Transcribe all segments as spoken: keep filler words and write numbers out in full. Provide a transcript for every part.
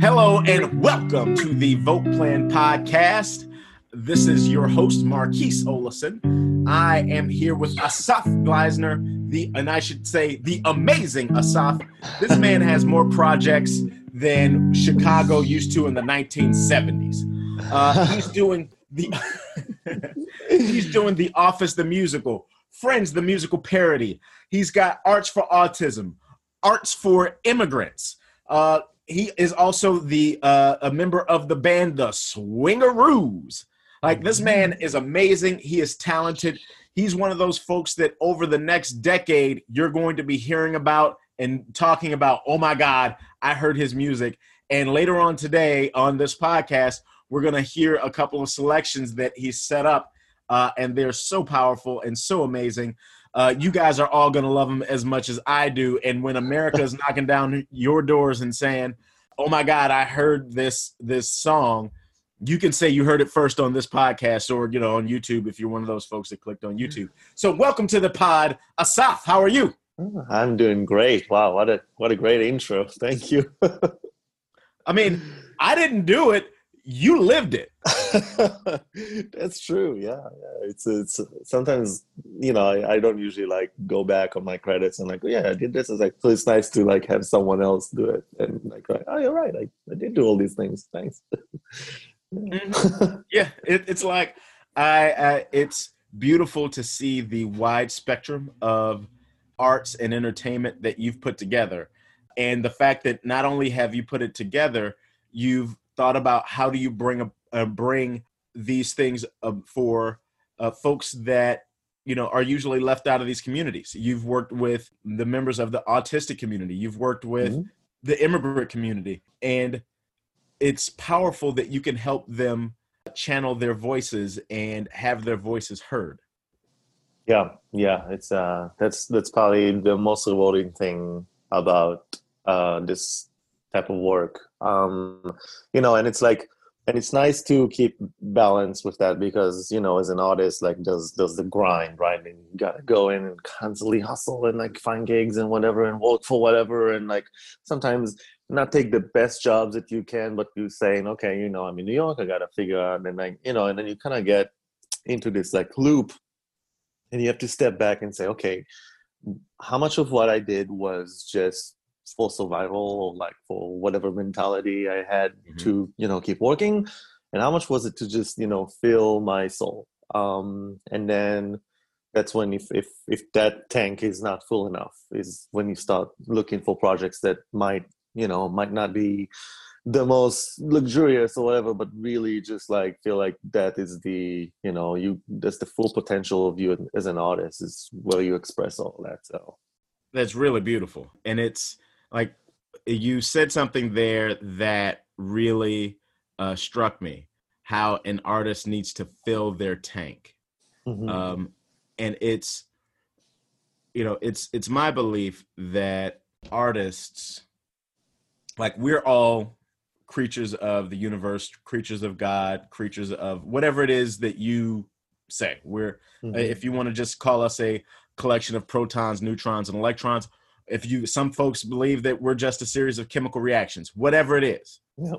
Hello and welcome to the Vote Plan Podcast. This is your host, Marquise Olison. I am here with Asaf Gleisner, the, and I should say the amazing Asaf. This man has more projects than Chicago used to in the nineteen seventies. Uh, he's doing the he's doing The Office, the musical, Friends, the musical parody. He's got Arts for Autism, Arts for Immigrants. Uh, he is also the uh, a member of the band The Swingaroos. Like, this man is amazing. He is talented. He's one of those folks that over the next decade, you're going to be hearing about and talking about, oh my God, I heard his music. And later on today on this podcast, we're going to hear a couple of selections that he's set up. Uh, and they're so powerful and so amazing. Uh, you guys are all going to love him as much as I do. And when America is knocking down your doors and saying, oh my God, I heard this this song, you can say you heard it first on this podcast or, you know, on YouTube if you're one of those folks that clicked on YouTube. So welcome to the pod. Asaf, how are you? I'm doing great. Wow, what a what a great intro. Thank you. I mean, I didn't do it. You lived it. That's true. Yeah, yeah. It's it's sometimes, you know, I, I don't usually like go back on my credits and like, oh, yeah, I did this. It's like, so it's nice to like have someone else do it and like, oh, you're right. I, I did do all these things. Thanks. Mm-hmm. Yeah, it, it's like I, I. It's beautiful to see the wide spectrum of arts and entertainment that you've put together, and the fact that not only have you put it together, you've thought about how do you bring a, uh, bring these things uh, for uh, folks that, you know, are usually left out of these communities. You've worked with the members of the autistic community. You've worked with mm-hmm. the immigrant community, and it's powerful that you can help them channel their voices and have their voices heard. Yeah, yeah, it's uh, that's that's probably the most rewarding thing about uh, this type of work. Um, you know, and it's like, and it's nice to keep balance with that because, you know, as an artist, like does does the grind, right? And you gotta go in and constantly hustle and like find gigs and whatever and work for whatever, and like sometimes not take the best jobs that you can, but you saying, okay, you know, I'm in New York, I gotta figure out, and like, you know, and then you kind of get into this like loop, and you have to step back and say, okay, how much of what I did was just for survival or like for whatever mentality I had mm-hmm. to, you know, keep working, and how much was it to just, you know, fill my soul. Um, and then that's when if, if, if that tank is not full enough is when you start looking for projects that might, you know, might not be the most luxurious or whatever, but really just like feel like that is the, you know, you, that's the full potential of you as an artist is where you express all that. So that's really beautiful. And it's, like, you said something there that really uh, struck me, how an artist needs to fill their tank. Mm-hmm. Um, and it's, you know, it's, it's my belief that artists, like, we're all creatures of the universe, creatures of God, creatures of whatever it is that you say. We're, mm-hmm. if you want to just call us a collection of protons, neutrons, and electrons. If you, some folks believe that we're just a series of chemical reactions, whatever it is, yep.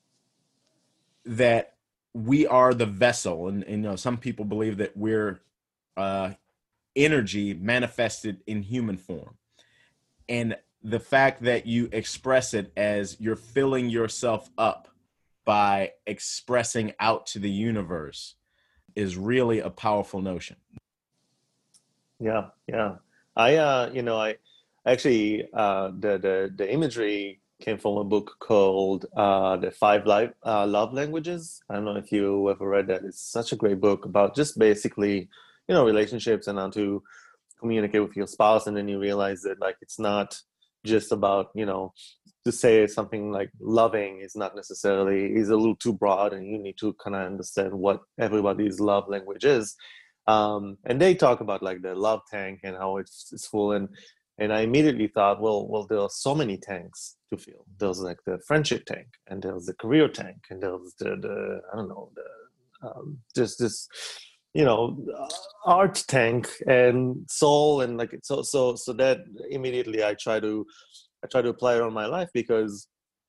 that we are the vessel. And, and, you know, some people believe that we're uh, energy manifested in human form. And the fact that you express it as you're filling yourself up by expressing out to the universe is really a powerful notion. Yeah. Yeah. I, uh, you know, I, Actually, uh, the, the the imagery came from a book called uh, The Five Life, uh, Love Languages. I don't know if you ever read that. It's such a great book about just basically, you know, relationships and how to communicate with your spouse. And then you realize that, like, it's not just about, you know, to say something like loving is not necessarily, is a little too broad, and you need to kind of understand what everybody's love language is. Um, and they talk about, like, the love tank and how it's, it's full. And And I immediately thought, well, well, there are so many tanks to fill. There's like the friendship tank, and there's the career tank, and there's the, the I don't know, the um, just this, you know, art tank and soul, and like so, so, so that immediately I try to, I try to apply it on my life because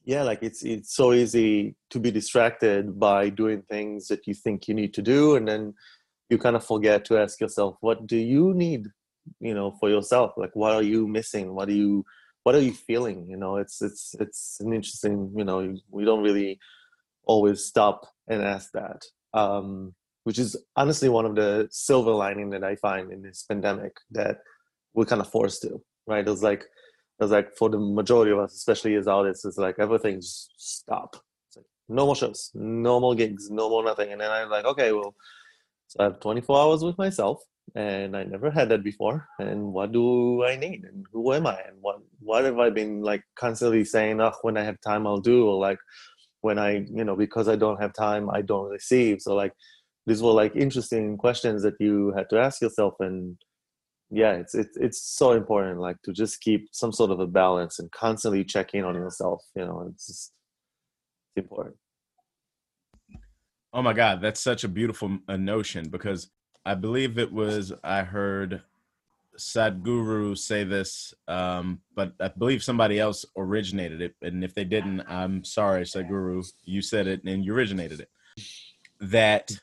Yeah, like it's it's so easy to be distracted by doing things that you think you need to do, and then you kind of forget to ask yourself, what do you need, you know, for yourself? Like, what are you missing? What are you what are you feeling? You know, it's it's it's an interesting, you know, we don't really always stop and ask that. Um, which is honestly one of the silver lining that I find in this pandemic, that we're kind of forced to, right? It was like it was like for the majority of us, especially as artists, it's like everything's stop. It's like no more shows, no more gigs, no more nothing. And then I'm like, okay, well, so I have twenty-four hours with myself, and I never had that before. And what do I need? And who am I? And what what have I been like constantly saying? Oh, when I have time, I'll do. Or like when I, you know, because I don't have time, I don't receive. So like these were like interesting questions that you had to ask yourself. And yeah, it's it's it's so important, like to just keep some sort of a balance and constantly check in on yourself. You know, it's just it's important. Oh my God, that's such a beautiful uh, notion, because I believe it was, I heard Sadhguru say this, um, but I believe somebody else originated it. And if they didn't, I'm sorry, Sadhguru, you said it and you originated it. That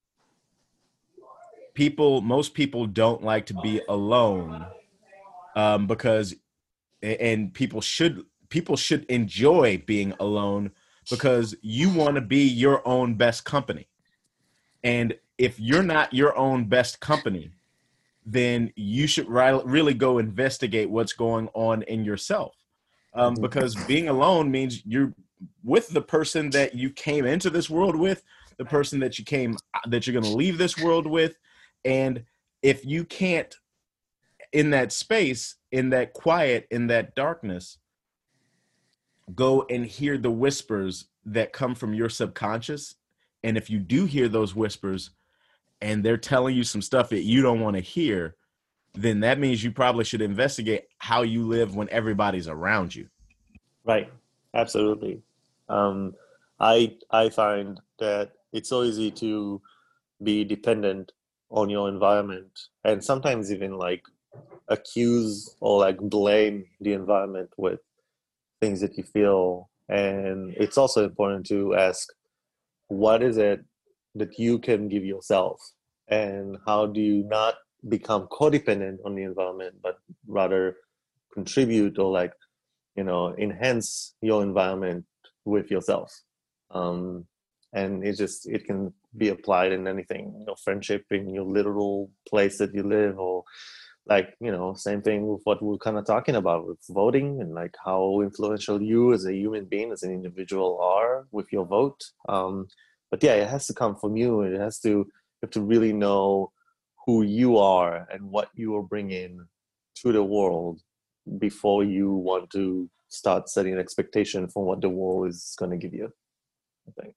people, most people don't like to be alone, um, because, and people should, people should enjoy being alone, because you want to be your own best company. And if you're not your own best company, then you should really go investigate what's going on in yourself. Um, Mhm. because being alone means you're with the person that you came into this world with, the person that you came, that you're going to leave this world with. And if you can't, in that space, in that quiet, in that darkness, go and hear the whispers that come from your subconscious. And if you do hear those whispers and they're telling you some stuff that you don't want to hear, then that means you probably should investigate how you live when everybody's around you. Right. Absolutely. Um, I I find that it's so easy to be dependent on your environment, and sometimes even like accuse or like blame the environment with things that you feel. And it's also important to ask, what is it that you can give yourself, and how do you not become codependent on the environment, but rather contribute or like, you know, enhance your environment with yourself. Um, and it just, it can be applied in anything, you know, friendship, in your literal place that you live, or like, you know, same thing with what we're kind of talking about with voting, and like how influential you as a human being, as an individual are with your vote. Um, but yeah, it has to come from you. It has to, you have to really know who you are and what you are bringing to the world before you want to start setting an expectation for what the world is going to give you, I think.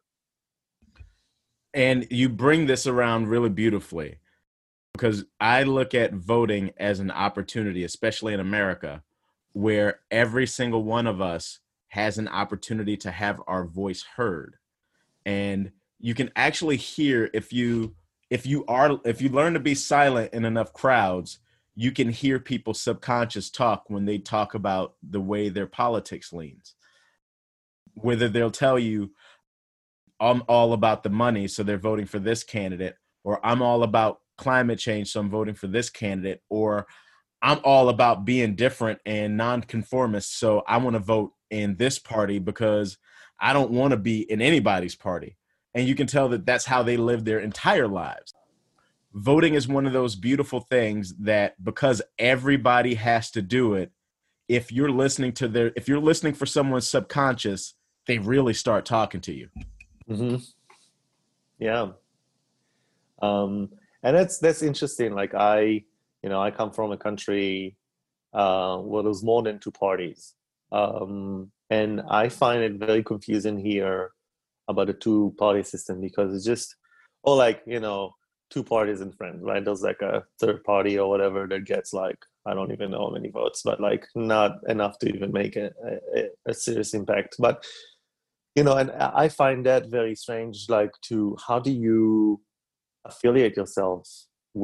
And you bring this around really beautifully, because I look at voting as an opportunity, especially in America, where every single one of us has an opportunity to have our voice heard. And you can actually hear, if you if you are if you learn to be silent in enough crowds, you can hear people's subconscious talk when they talk about the way their politics leans. Whether they'll tell you, I'm all about the money, so they're voting for this candidate, or I'm all about climate change, so I'm voting for this candidate, or I'm all about being different and nonconformist, so I want to vote in this party because I don't want to be in anybody's party. And you can tell that that's how they live their entire lives. Voting is one of those beautiful things that, because everybody has to do it, if you're listening to their, if you're listening for someone's subconscious, they really start talking to you. Mm-hmm. Yeah. Um, and that's that's interesting. Like I, you know, I come from a country uh, where there's more than two parties, um, and I find it very confusing here about the two-party system, because it's just, or like, you know, two parties and friends, right? There's like a third party or whatever that gets like, I don't even know how many votes, but like not enough to even make a, a, a serious impact. But you know, and I find that very strange. Like, to how do you affiliate yourself with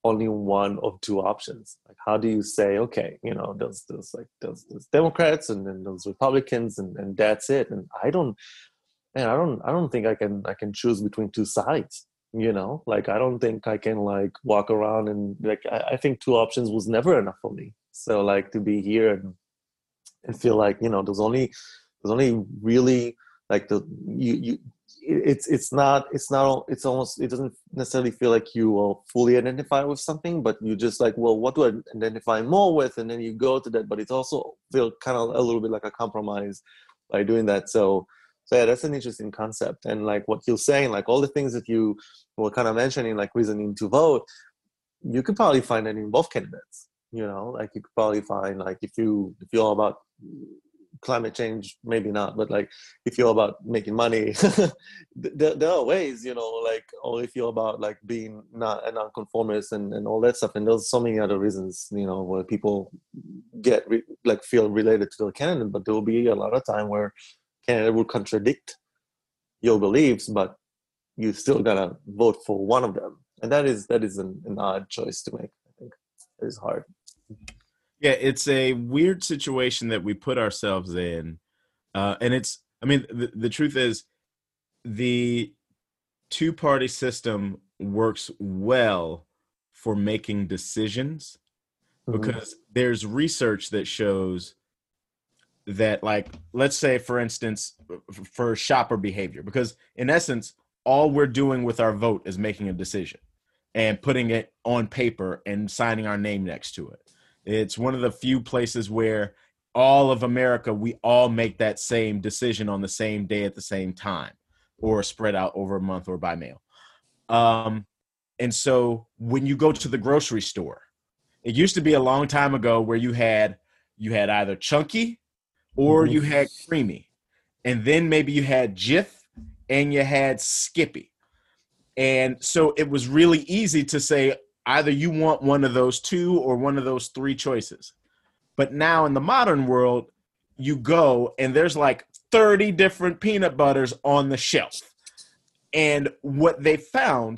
only one of two options. Like, how do you say, okay, you know, there's there's like there's, there's Democrats and then there's Republicans and, and that's it. And I don't, man, I don't I don't think I can I can choose between two sides. You know, like I don't think I can like walk around and like I, I think two options was never enough for me. So like to be here and and feel like, you know, there's only there's only really like the you you it's it's not it's not it's almost it doesn't necessarily feel like you will fully identify with something, but you just like, well, what do I identify more with, and then you go to that. But it's also feel kind of a little bit like a compromise by doing that. So so yeah, that's an interesting concept. And like what you're saying, like all the things that you were kind of mentioning, like reasoning to vote, you could probably find that in both candidates. You know, like you could probably find like if you if you're all about climate change, maybe not, but like if you're about making money, there, there are ways, you know, like, or if you're about like being not a nonconformist and, and all that stuff. And there's so many other reasons, you know, where people get re- like feel related to the candidate, but there will be a lot of time where candidate will contradict your beliefs, but you still gotta vote for one of them. And that is that is an, an odd choice to make. I think it is hard. Yeah, it's a weird situation that we put ourselves in. Uh, and it's, I mean, the, the truth is the two-party system works well for making decisions because mm-hmm. there's research that shows that, like, let's say, for instance, for shopper behavior, because in essence, all we're doing with our vote is making a decision and putting it on paper and signing our name next to it. It's one of the few places where all of America, we all make that same decision on the same day at the same time, or spread out over a month or by mail. Um, and so when you go to the grocery store, it used to be a long time ago where you had you had either Chunky or mm-hmm. you had Creamy. And then maybe you had Jif and you had Skippy. And so it was really easy to say, either you want one of those two or one of those three choices. But now in the modern world, you go and there's like thirty different peanut butters on the shelf. And what they found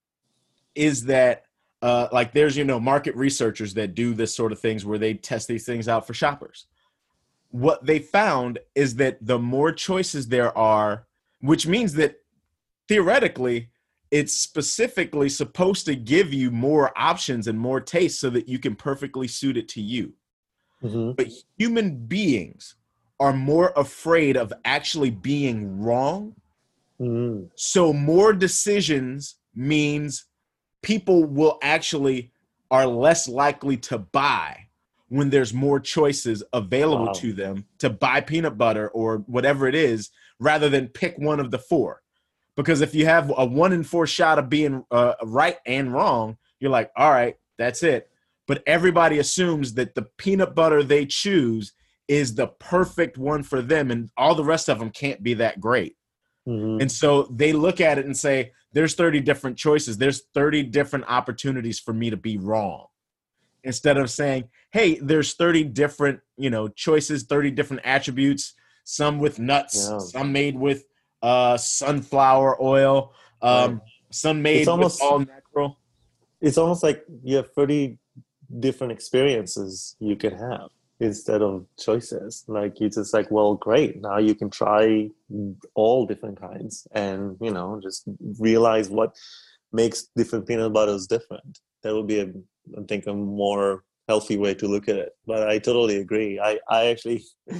is that uh, like there's, you know, market researchers that do this sort of things where they test these things out for shoppers. What they found is that the more choices there are, which means that theoretically, it's specifically supposed to give you more options and more taste so that you can perfectly suit it to you. Mm-hmm. But human beings are more afraid of actually being wrong. Mm-hmm. So more decisions means people will actually are less likely to buy when there's more choices available wow. to them to buy peanut butter or whatever it is, rather than pick one of the four. Because if you have a one in four shot of being uh, right and wrong, you're like, all right, that's it. But everybody assumes that the peanut butter they choose is the perfect one for them, and all the rest of them can't be that great. Mm-hmm. And so they look at it and say, there's thirty different choices. There's thirty different opportunities for me to be wrong. Instead of saying, hey, there's thirty different, you know, choices, thirty different attributes, some with nuts, yeah. some made with uh sunflower oil, um right. some made it's almost, with all natural. It's almost like you have thirty different experiences you can have instead of choices. Like you just like, well, great, now you can try all different kinds and, you know, just realize what makes different peanut butters different. That would be a, I think, a more healthy way to look at it. But I totally agree. I I actually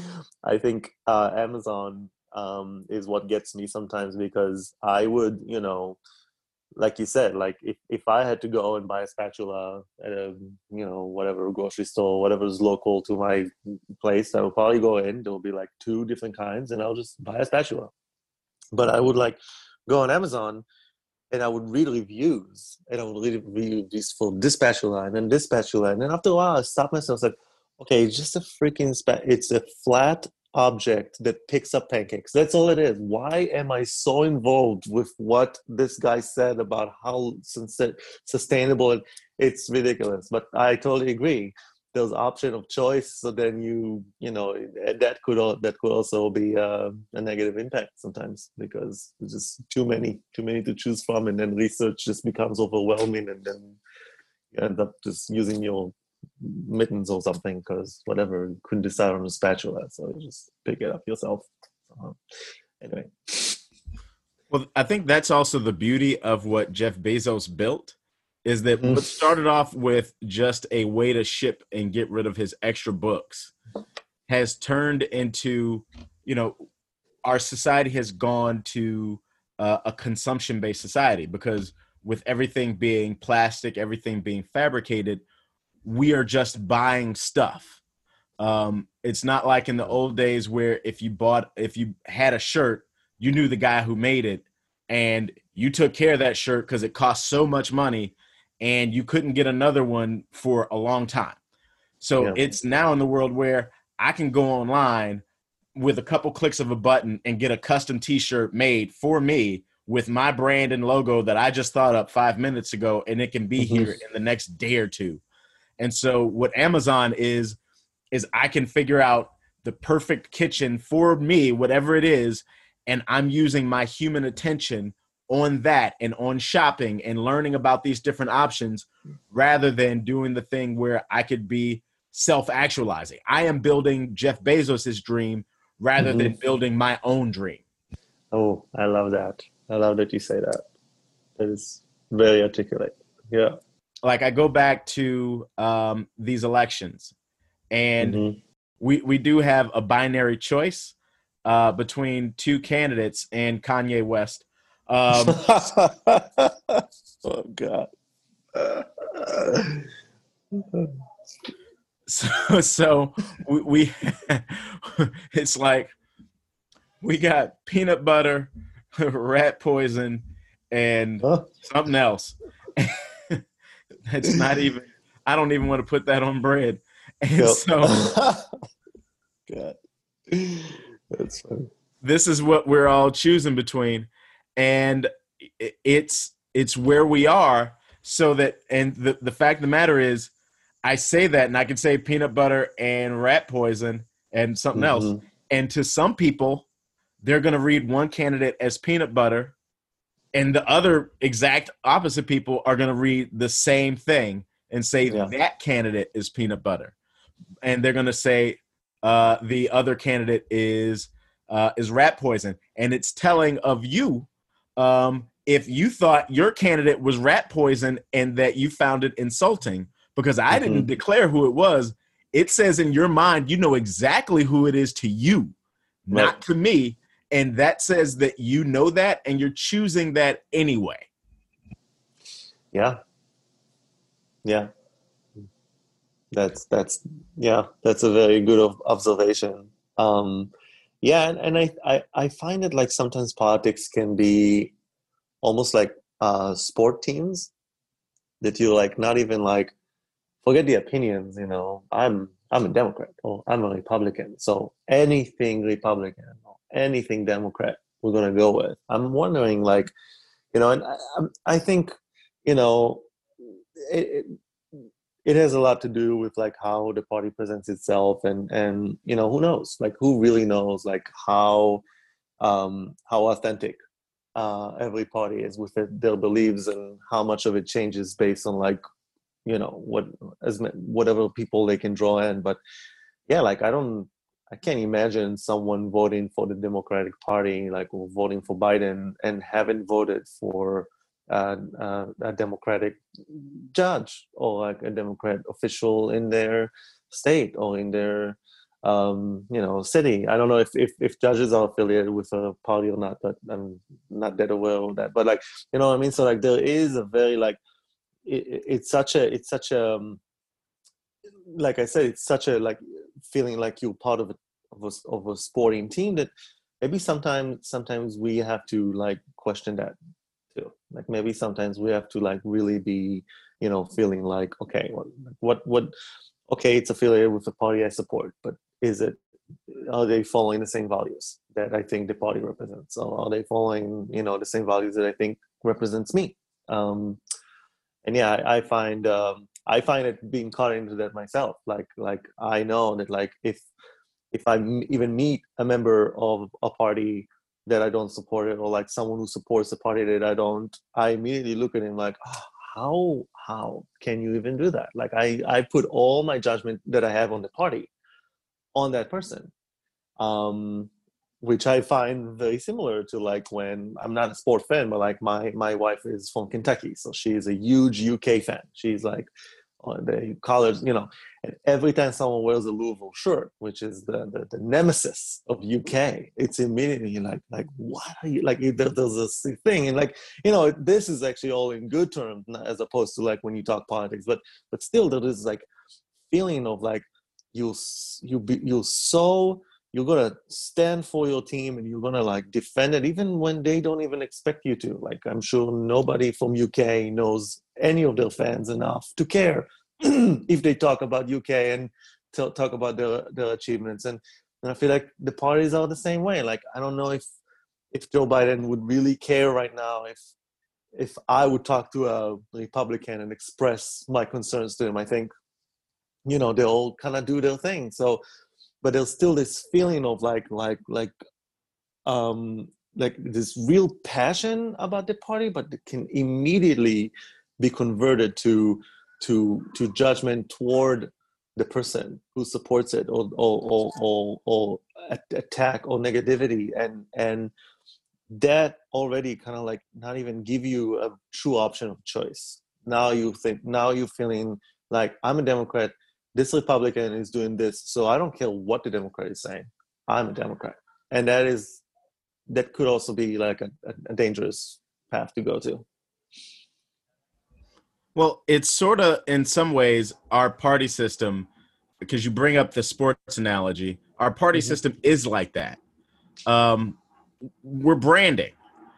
I think uh Amazon Um, is what gets me sometimes, because I would, you know, like you said, like if, if I had to go and buy a spatula at a, you know, whatever grocery store, whatever is local to my place, I would probably go in, there will be like two different kinds, and I'll just buy a spatula. But I would like go on Amazon and I would read reviews, and I would read reviews for this spatula and then this spatula. And then after a while I stopped myself, I was like, okay, it's just a freaking spat. It's a flat object that picks up pancakes. That's all it is. Why am I so involved with what this guy said about how sustainable? It's ridiculous. But I totally agree. There's option of choice, so then you you know that could that could also be uh, a negative impact sometimes, because there's just too many too many to choose from, and then research just becomes overwhelming, and then You end up just using your mittens or something because whatever, you couldn't decide on a spatula, so you just pick it up yourself. Uh, anyway. Well, I think that's also the beauty of what Jeff Bezos built, is that Mhm. what started off with just a way to ship and get rid of his extra books has turned into, you know, our society has gone to uh, a consumption-based society, because with everything being plastic, everything being fabricated, we are just buying stuff. Um, it's not like in the old days where if you bought, if you had a shirt, you knew the guy who made it and you took care of that shirt because it cost so much money and you couldn't get another one for a long time. So Yeah. it's now in the world where I can go online with a couple clicks of a button and get a custom t-shirt made for me with my brand and logo that I just thought up five minutes ago, and it can be Mhm. here in the next day or two. And so what Amazon is, is I can figure out the perfect kitchen for me, whatever it is, and I'm using my human attention on that and on shopping and learning about these different options rather than doing the thing where I could be self-actualizing. I am building Jeff Bezos's dream rather Mhm. than building my own dream. Oh, I love that. I love that you say that. That is very articulate. Yeah. Like I go back to um, these elections, and Mhm. we, we do have a binary choice uh, between two candidates and Kanye West. Um, Oh God. so so we, we it's like we got peanut butter, rat poison, and Huh? something else. That's not even, I don't even want to put that on bread. And Yep. so God. That's funny. this is what we're all choosing between. And it's it's where we are, so that, and the, the fact of the matter is, I say that and I can say peanut butter and rat poison and something else. Mhm. And to some people, they're going to read one candidate as peanut butter, and the other exact opposite people are going to read the same thing and say Yeah. that candidate is peanut butter. And they're going to say uh, the other candidate is uh, is rat poison. And it's telling of you um, if you thought your candidate was rat poison and that you found it insulting, because I didn't Mhm. declare who it was. It says in your mind, you know exactly who it is to you, not Right. to me. And that says that you know that and you're choosing that anyway. Yeah. Yeah. That's that's yeah. That's a very good of observation. Um, yeah, and, and I, I I find it like sometimes politics can be almost like uh, sport teams that you're like not even like forget the opinions. You know, I'm I'm a Democrat or I'm a Republican, so anything Republican or anything Democrat we're gonna go with. I'm wondering like, you know, and I, I'm- I think, you know, it, it it has a lot to do with like how the party presents itself, and and you know, who knows, like who really knows like how um how authentic uh every party is with it, their beliefs, and how much of it changes based on like, you know, what as ma- whatever people they can draw in. But yeah, like I don't I can't imagine someone voting for the Democratic Party, like or voting for Biden, and haven't voted for uh, uh, a Democratic judge or like a Democrat official in their state or in their um, you know, city. I don't know if, if if judges are affiliated with a party or not, but I'm not that aware of that. But like, you know what I mean? So like there is a very like it, it's such a it's such a um, like I said, it's such a like feeling like you're part of a of a, of a sporting team that maybe sometimes sometimes we have to like question that too. Like maybe sometimes we have to like really be, you know, feeling like okay, what what what okay, it's affiliated with the party I support, but is it, are they following the same values that I think the party represents, or are they following, you know, the same values that I think represents me? Um, and yeah, I, I find um, I find it being caught into that myself. Like like I know that like if if I m- even meet a member of a party that I don't support it, or like someone who supports the party that I don't, I immediately look at him like, oh, how how can you even do that? Like I, I put all my judgment that I have on the party on that person. Um, which I find very similar to like when I'm not a sport fan, but like my my wife is from Kentucky, so she is a huge U K fan. She's like on the college, you know, and every time someone wears a Louisville shirt, which is the the, the nemesis of U K, it's immediately like like what are you like? There, there's this thing, and like you know, this is actually all in good terms as opposed to like when you talk politics, but but still there is like feeling of like you you be you so. You're going to stand for your team and you're going to like defend it even when they don't even expect you to. Like I'm sure nobody from U K knows any of their fans enough to care if they talk about U K and t- talk about their, their achievements. And, and I feel like the parties are the same way. Like I don't know if if Joe Biden would really care right now if if I would talk to a Republican and express my concerns to him. I think, you know, they all kind of do their thing. So but there's still this feeling of like like like um like this real passion about the party, but it can immediately be converted to to to judgment toward the person who supports it, or or or or, or attack or negativity, and and that already kind of like not even give you a true option of choice. Now you think now you're feeling like I'm a Democrat. This Republican is doing this, so I don't care what the Democrat is saying. I'm a Democrat, and that is that could also be like a, a dangerous path to go to. Well, it's sort of in some ways our party system, because you bring up the sports analogy. Our party mm-hmm. system is like that. Um, we're branding,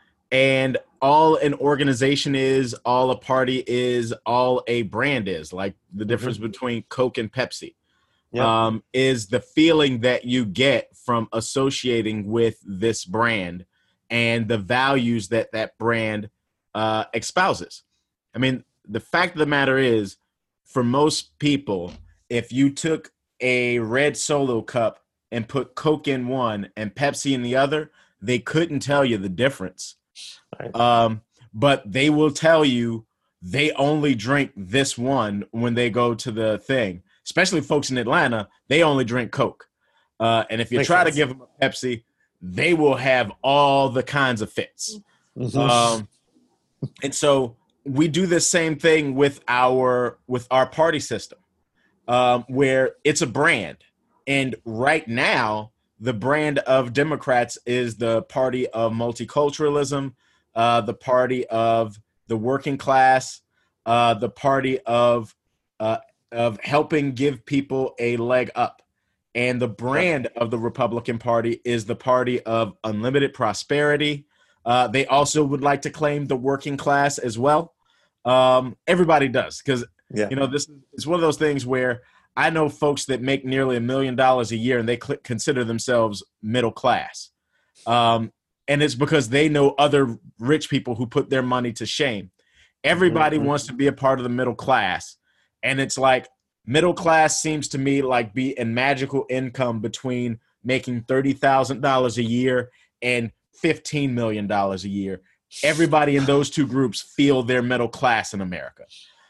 and all an organization is, all a party is, all a brand is, like the difference mm-hmm. between Coke and Pepsi, yep. um, is the feeling that you get from associating with this brand and the values that that brand uh, espouses. I mean, the fact of the matter is, for most people, if you took a red Solo cup and put Coke in one and Pepsi in the other, they couldn't tell you the difference. Right. Um, but they will tell you they only drink this one when they go to the thing. Especially folks in Atlanta, they only drink Coke. Uh, and if you Makes try sense. to give them a Pepsi, they will have all the kinds of fits. Mm-hmm. Um, and so we do the same thing with our with our party system, um, where it's a brand. And right now, the brand of Democrats is the party of multiculturalism, uh, the party of the working class, uh, the party of uh, of helping give people a leg up. And the brand of the Republican Party is the party of unlimited prosperity. Uh, they also would like to claim the working class as well. Um, everybody does, because yeah. you know this is one of those things where I know folks that make nearly a million dollars a year and they cl- consider themselves middle class. Um, and it's because they know other rich people who put their money to shame. Everybody mm-hmm. wants to be a part of the middle class. And it's like middle class seems to me like be a magical income between making thirty thousand dollars a year and fifteen million dollars a year. Everybody in those two groups feel they're middle class in America.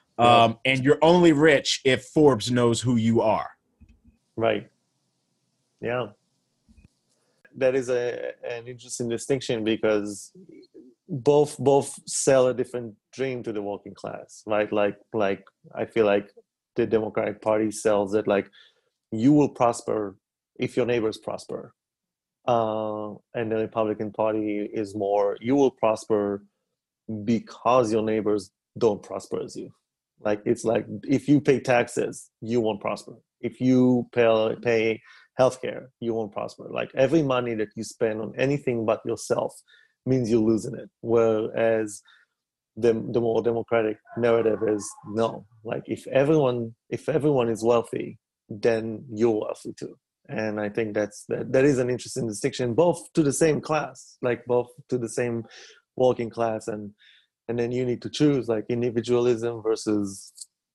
Um, and you're only rich if Forbes knows who you are. Right. Yeah. That is a an interesting distinction, because both both sell a different dream to the working class, right? Like like I feel like the Democratic Party sells it like you will prosper if your neighbors prosper. Uh, and the Republican Party is more you will prosper because your neighbors don't prosper as you. Like it's like if you pay taxes, you won't prosper. If you pay pay healthcare, you won't prosper. Like every money that you spend on anything but yourself means you're losing it. Whereas the the more democratic narrative is no. Like if everyone if everyone is wealthy, then you're wealthy too. And I think that's that that is an interesting distinction, both to the same class, like both to the same working class, and and then you need to choose like individualism versus,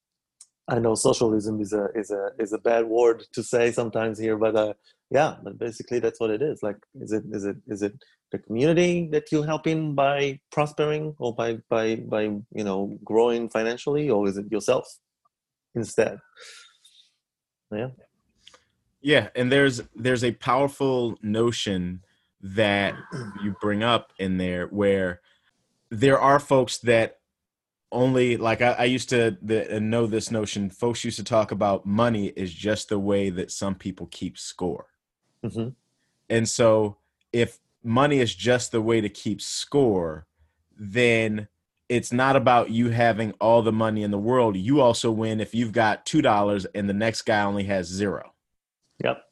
I know socialism is a is a is a bad word to say sometimes here, but uh, yeah, but basically that's what it is. Like, is it is it is it the community that you're helping by prospering or by by by you know growing financially, or is it yourself instead? Yeah. Yeah, and there's there's a powerful notion that you bring up in there where there are folks that only like I, I used to the, know this notion. Folks used to talk about money is just the way that some people keep score. Mm-hmm. And so if money is just the way to keep score, then it's not about you having all the money in the world. You also win if you've got two dollars and the next guy only has zero. Yep.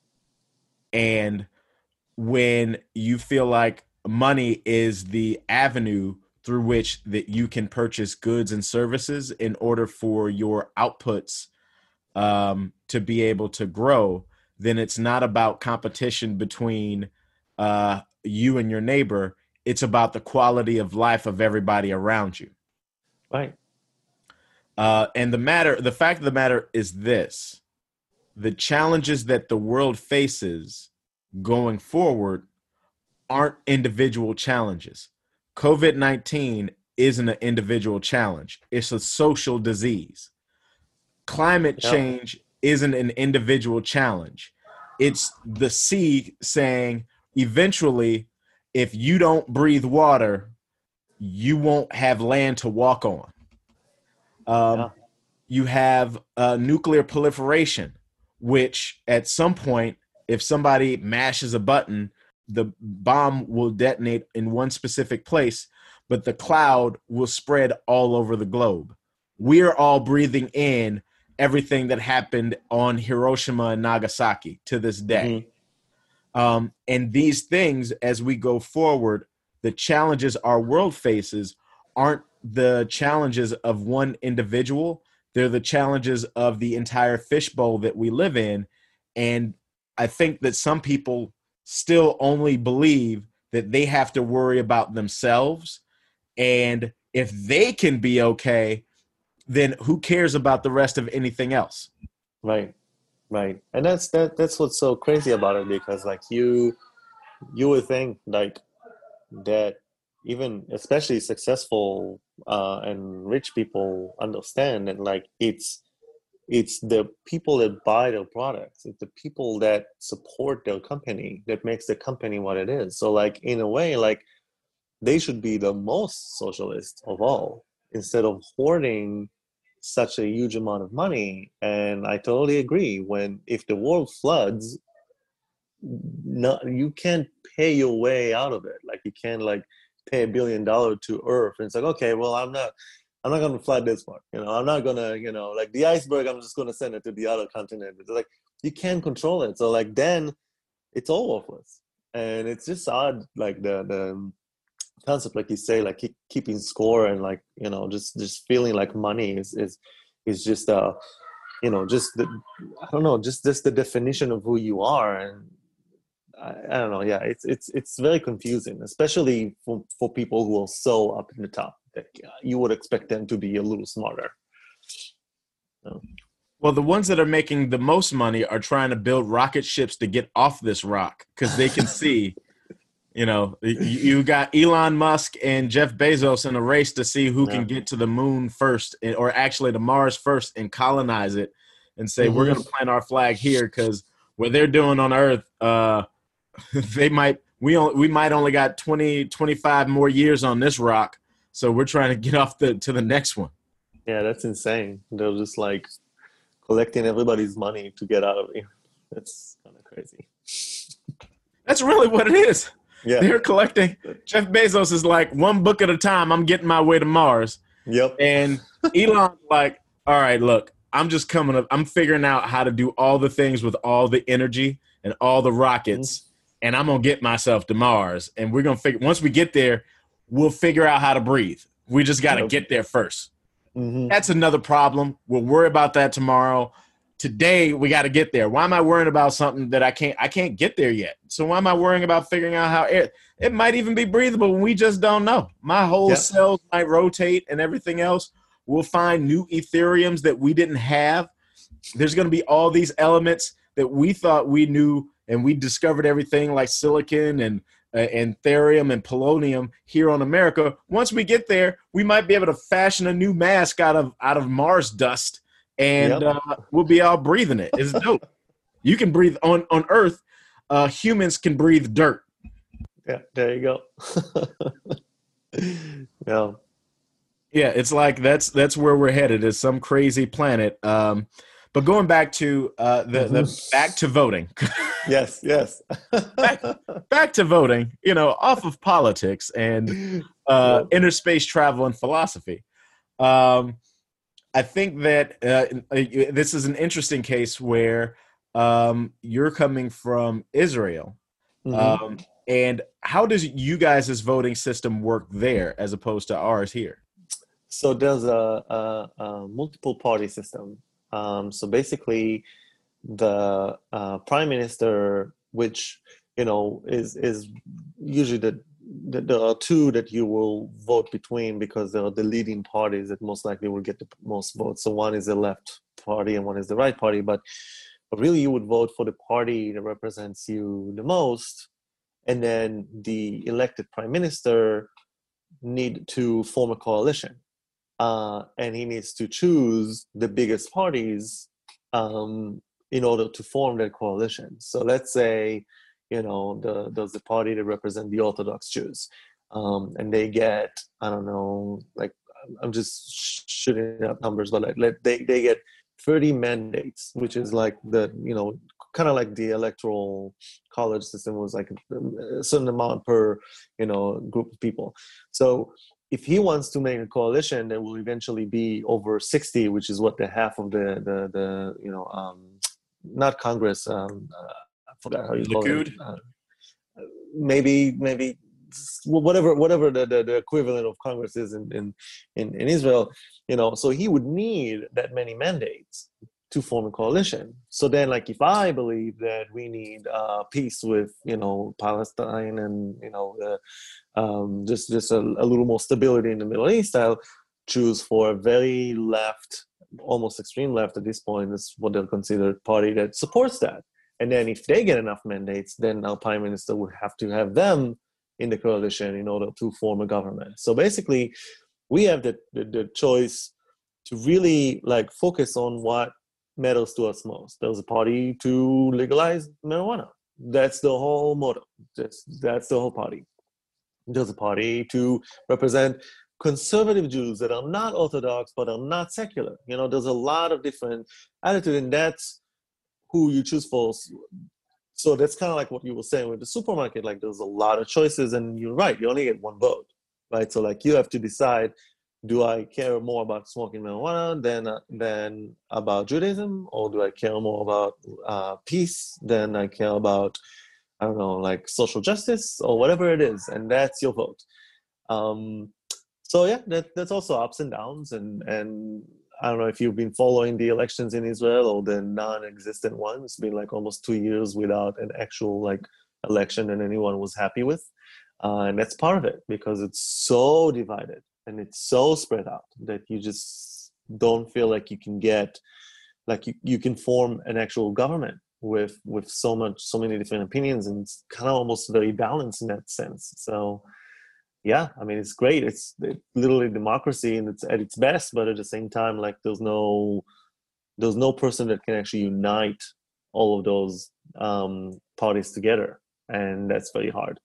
And when you feel like money is the avenue through which that you can purchase goods and services in order for your outputs um, to be able to grow, then it's not about competition between uh, you and your neighbor. It's about the quality of life of everybody around you. Right. Uh, and the matter, the fact of the matter is this: the challenges that the world faces going forward aren't individual challenges. COVID nineteen isn't an individual challenge. It's a social disease. Climate Yep. change isn't an individual challenge. It's the sea saying, eventually, if you don't breathe water, you won't have land to walk on. Um, Yeah. You have uh, nuclear proliferation, which at some point, if somebody mashes a button, the bomb will detonate in one specific place, but the cloud will spread all over the globe. We're all breathing in everything that happened on Hiroshima and Nagasaki to this day. Mm-hmm. Um, and these things, as we go forward, the challenges our world faces aren't the challenges of one individual. They're the challenges of the entire fishbowl that we live in. And I think that some people still only believe that they have to worry about themselves. And if they can be okay, then who cares about the rest of anything else? Right. Right. And that's that that's what's so crazy about it, because like you you would think like that even especially successful uh, and rich people understand that like it's it's the people that buy their products, it's the people that support their company that makes the company what it is. So like in a way, like they should be the most socialist of all, instead of hoarding such a huge amount of money. And I totally agree, when if the world floods, no, you can't pay your way out of it. Like you can't like pay a billion dollars to Earth and it's like, okay, well I'm not I'm not gonna flood this one, you know, I'm not gonna, you know, like the iceberg, I'm just gonna send it to the other continent. It's like you can't control it. So like then it's all worthless. And it's just odd, like the the concept, like you say, like keep, keeping score and like, you know, just just feeling like money is is is just uh you know, just the, I don't know, just just the definition of who you are. And I, I don't know, yeah, it's it's it's very confusing, especially for for people who are so up in the top that you would expect them to be a little smarter. So. Well, the ones that are making the most money are trying to build rocket ships to get off this rock because they can see, you know, you, you got Elon Musk and Jeff Bezos in a race to see who yeah. can get to the moon first, or actually to Mars first and colonize it and say, mm-hmm. we're going to plant our flag here because what they're doing on Earth, uh, they might, we, only, we might only got twenty, twenty-five more years on this rock. So we're trying to get off the to the next one. Yeah, that's insane. They're just like collecting everybody's money to get out of here. That's kind of crazy. That's really what it is. Yeah. They're collecting. Jeff Bezos is like, one book at a time, I'm getting my way to Mars. Yep. And Elon's like, all right, look, I'm just coming up. I'm figuring out how to do all the things with all the energy and all the rockets. Mm-hmm. And I'm going to get myself to Mars. And we're going to figure, once we get there, we'll figure out how to breathe. We just got to yep. get there first. Mm-hmm. That's another problem. We'll worry about that tomorrow. Today, we got to get there. Why am I worrying about something that I can't I can't get there yet? So why am I worrying about figuring out how air – it might even be breathable when we just don't know. My whole yep. cells might rotate and everything else. We'll find new Ethereums that we didn't have. There's going to be all these elements that we thought we knew, and we discovered everything like silicon and and therium and polonium here on America. Once we get there, we might be able to fashion a new mask out of out of Mars dust, and yep. uh, we'll be all breathing it. It's dope. You can breathe on on Earth. Uh, humans can breathe dirt. Yeah, there you go. Yeah, yeah. It's like that's that's where we're headed. Is some crazy planet. Um, but going back to uh, the mm-hmm. the back to voting. Yes, yes. back, back to voting, you know, off of politics and uh, yep. interspace travel and philosophy. Um, I think that uh, this is an interesting case where um, you're coming from Israel. Mm-hmm. Um, and how does you guys' voting system work there as opposed to ours here? So there's a, a, a multiple party system. Um, so basically, the uh, prime minister, which you know is is usually the, the there are two that you will vote between because they are the leading parties that most likely will get the most votes. So one is the left party and one is the right party, but but really you would vote for the party that represents you the most, and then the elected prime minister need to form a coalition, uh, and he needs to choose the biggest parties. Um, in order to form that coalition. So let's say, you know, the, there's the party that represent the Orthodox Jews. Um, and they get, I don't know, like, I'm just shooting out numbers, but like, let, they, they get thirty mandates, which is like the, you know, kind of like the electoral college system was like a certain amount per, you know, group of people. So if he wants to make a coalition that will eventually be over sixty, which is what the half of the, the, the you know, um, not Congress, um, uh, I forgot how you call Likud? it. Uh, maybe, maybe whatever, whatever the, the, the equivalent of Congress is in, in, in, in Israel, you know, so he would need that many mandates to form a coalition. So then, like, if I believe that we need uh, peace with, you know, Palestine and, you know, uh, um, just, just a, a little more stability in the Middle East, I'll choose for a very left, almost extreme left at this point is what they'll consider party that supports that. And then if they get enough mandates, then our prime minister would have to have them in the coalition in order to form a government. So basically, we have the, the, the choice to really like focus on what matters to us most. There's a party to legalize marijuana. That's the whole motto. That's, that's the whole party. There's a party to represent conservative Jews that are not Orthodox but are not secular. You know, there's a lot of different attitude, and that's who you choose for. So that's kind of like what you were saying with the supermarket. Like, there's a lot of choices, and you're right, you only get one vote, right? So like, you have to decide: do I care more about smoking marijuana than uh, than about Judaism, or do I care more about uh, peace than I care about, I don't know, like social justice or whatever it is? And that's your vote. Um, So yeah, that, that's also ups and downs, and, and I don't know if you've been following the elections in Israel or the non-existent ones. It's been like almost two years without an actual like election that anyone was happy with, uh, and that's part of it because it's so divided and it's so spread out that you just don't feel like you can get, like you, you can form an actual government with with so much so many different opinions, and it's kind of almost very balanced in that sense. So. Yeah, I mean, it's great. It's it, literally democracy and it's at its best, but at the same time, like there's no there's no person that can actually unite all of those um, parties together, and that's very hard.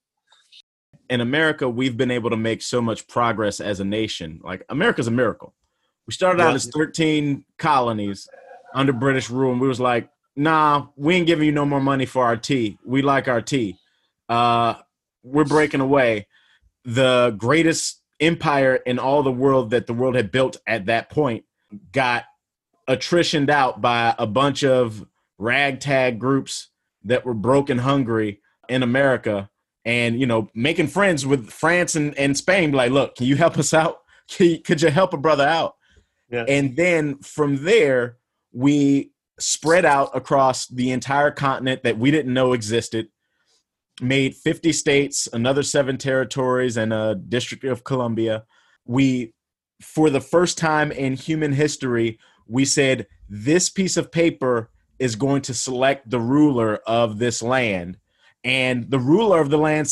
In America, we've been able to make so much progress as a nation. Like, America's a miracle. We started out yeah. as thirteen colonies under British rule, and we was like, nah, we ain't giving you no more money for our tea. We like our tea. Uh, we're breaking away. The greatest empire in all the world that the world had built at that point got attritioned out by a bunch of ragtag groups that were broke and hungry in America, and, you know, making friends with France and, and Spain. Like, look, can you help us out? Can you, could you help a brother out? Yeah. And then from there, we spread out across the entire continent that we didn't know existed, made fifty states, another seven territories, and a District of Columbia. We, for the first time in human history, we said, this piece of paper is going to select the ruler of this land. And the ruler of the land said,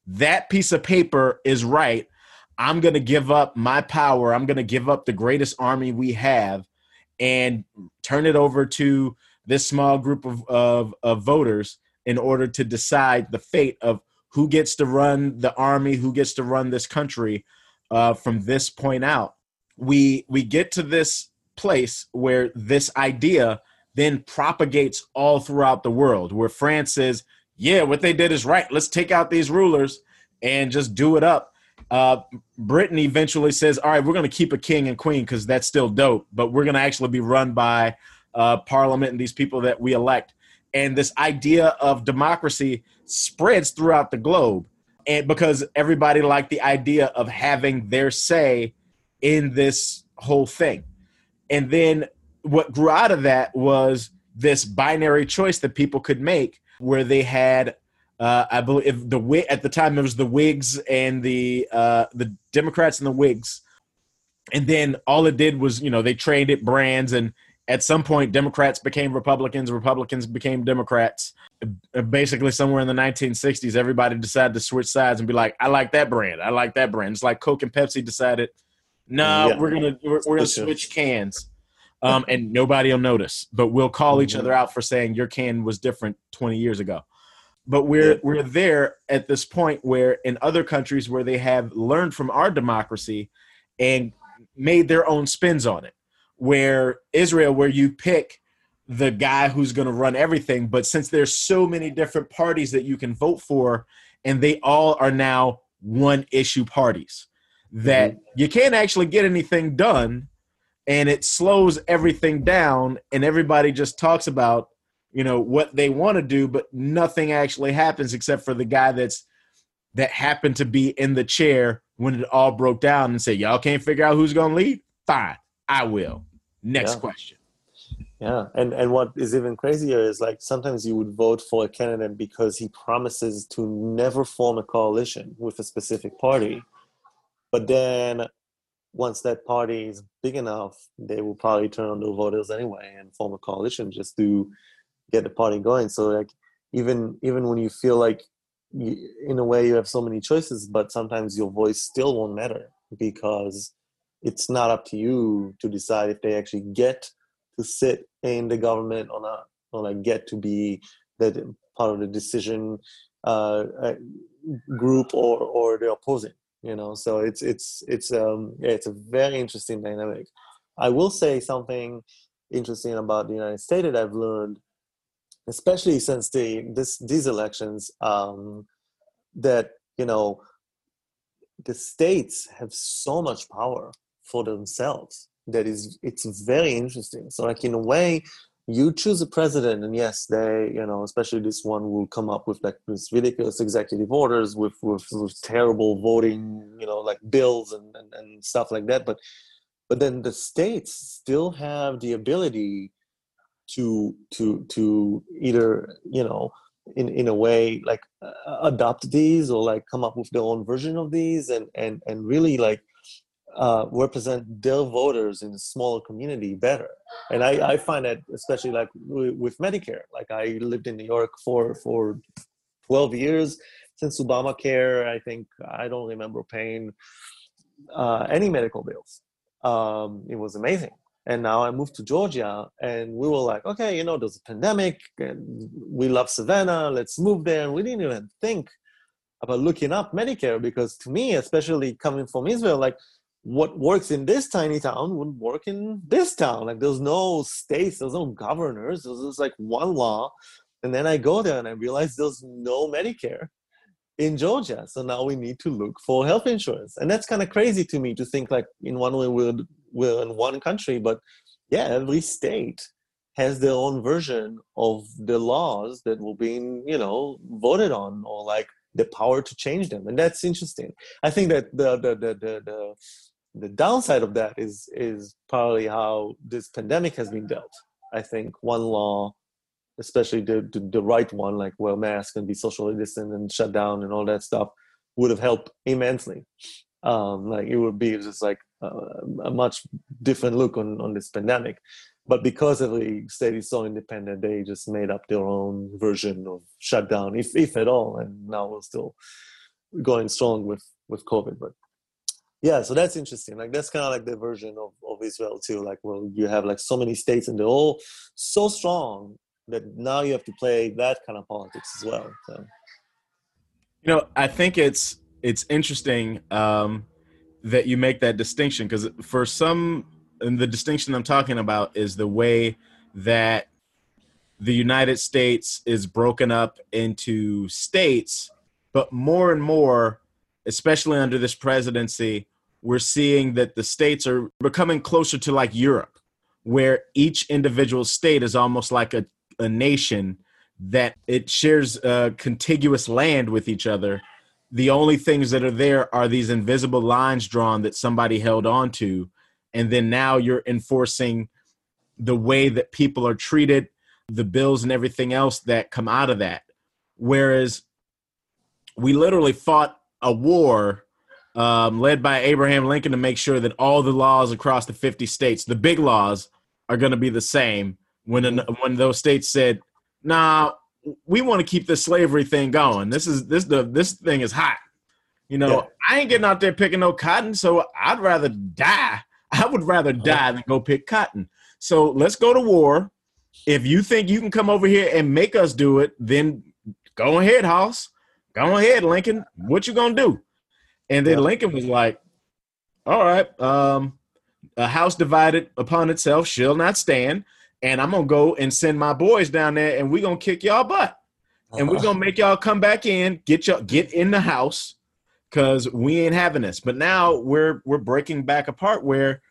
that piece of paper is right. I'm going to give up my power. I'm going to give up the greatest army we have and turn it over to this small group of, of, of voters in order to decide the fate of who gets to run the army, who gets to run this country uh, from this point out. We, we get to this place where this idea then propagates all throughout the world, where France says, yeah, what they did is right. Let's take out these rulers and just do it up. Uh, Britain eventually says, all right, we're going to keep a king and queen because that's still dope, but we're going to actually be run by uh, parliament and these people that we elect. And this idea of democracy spreads throughout the globe, and because everybody liked the idea of having their say in this whole thing. And then what grew out of that was this binary choice that people could make, where they had, uh, I believe, the at the time it was the Whigs and the uh, the Democrats and the Whigs, and then all it did was, you know, they traded brands, and at some point Democrats became Republicans, Republicans became Democrats. Basically, somewhere in the nineteen sixties, everybody decided to switch sides and be like, "I like that brand, I like that brand." It's like Coke and Pepsi decided, "No, nah, yeah. we're gonna we're, we're gonna switch cans." Um, and nobody will notice, but we'll call mm-hmm. each other out for saying your can was different twenty years ago. But we're yeah. we're there at this point where in other countries where they have learned from our democracy and made their own spins on it, where Israel, where you pick the guy who's going to run everything, but since there's so many different parties that you can vote for, and they all are now one issue parties, that mm-hmm. you can't actually get anything done. And it slows everything down, and everybody just talks about, you know, what they want to do, but nothing actually happens except for the guy that's that happened to be in the chair when it all broke down and say, y'all can't figure out who's going to lead? Fine, I will. Next yeah. question. Yeah, and, and what is even crazier is, like, sometimes you would vote for a candidate because he promises to never form a coalition with a specific party, but then once that party is big enough, they will probably turn on their voters anyway and form a coalition just to get the party going. So, like, even even when you feel like, you, in a way, you have so many choices, but sometimes your voice still won't matter because it's not up to you to decide if they actually get to sit in the government or not, or like get to be that part of the decision uh, group or or the opposing. You know, so it's it's it's um yeah, it's a very interesting dynamic. I will say something interesting about the United States that I've learned, especially since the this these elections, um, that, you know, the states have so much power for themselves that is it's very interesting. So, like, in a way, you choose a president, and yes, they, you know, especially this one will come up with like this ridiculous executive orders with, with, with terrible voting, you know, like bills and, and, and stuff like that. But, but then the states still have the ability to, to, to either, you know, in, in a way, like uh, adopt these or like come up with their own version of these and, and, and really like, Uh, represent their voters in a smaller community better. And I, I find that especially like w- with Medicare, like I lived in New York for, for twelve years since Obamacare. I think I don't remember paying uh, any medical bills. Um, it was amazing. And now I moved to Georgia and we were like, okay, you know, there's a pandemic and we love Savannah, let's move there. And we didn't even think about looking up Medicare because to me, especially coming from Israel, like, what works in this tiny town wouldn't work in this town. Like, there's no states, there's no governors, there's just like one law. And then I go there and I realize there's no Medicare in Georgia. So now we need to look for health insurance. And that's kind of crazy to me to think like in one way we're, we're in one country, but yeah, every state has their own version of the laws that will be, you know, voted on or like the power to change them. And that's interesting. I think that the, the, the, the, the The downside of that is is probably how this pandemic has been dealt. I think one law, especially the, the, the right one, like wear masks and be socially distant and shut down and all that stuff, would have helped immensely. Um, like it would be just like a, a much different look on, on this pandemic. But because every state is so independent, they just made up their own version of shutdown, if if at all. And now we're still going strong with with COVID. But yeah, so that's interesting. Like that's kind of like the version of, of Israel too. Like, well, you have like so many states and they're all so strong that now you have to play that kind of politics as well. So, you know, I think it's it's interesting um, that you make that distinction, because for some, and the distinction I'm talking about is the way that the United States is broken up into states, but more and more, especially under this presidency, we're seeing that the states are becoming closer to like Europe, where each individual state is almost like a, a nation, that it shares uh, contiguous land with each other. The only things that are there are these invisible lines drawn that somebody held on to. And then now you're enforcing the way that people are treated, the bills and everything else that come out of that. Whereas we literally fought a war um, led by Abraham Lincoln to make sure that all the laws across the fifty states, the big laws, are going to be the same. When mm-hmm. when those states said, "Nah, we want to keep this slavery thing going. This is this the this thing is hot. You know, yeah. I ain't getting out there picking no cotton, so I'd rather die. I would rather die than go pick cotton. So let's go to war. If you think you can come over here and make us do it, then go ahead, Hoss. Go ahead, Lincoln. What you gonna do?" And then yeah. Lincoln was like, "All right, um, a house divided upon itself shall not stand, and I'm gonna go and send my boys down there, and we're gonna kick y'all butt, and we're gonna make y'all come back in, get y'all get in the house, because we ain't having this." But now we're we're breaking back apart, where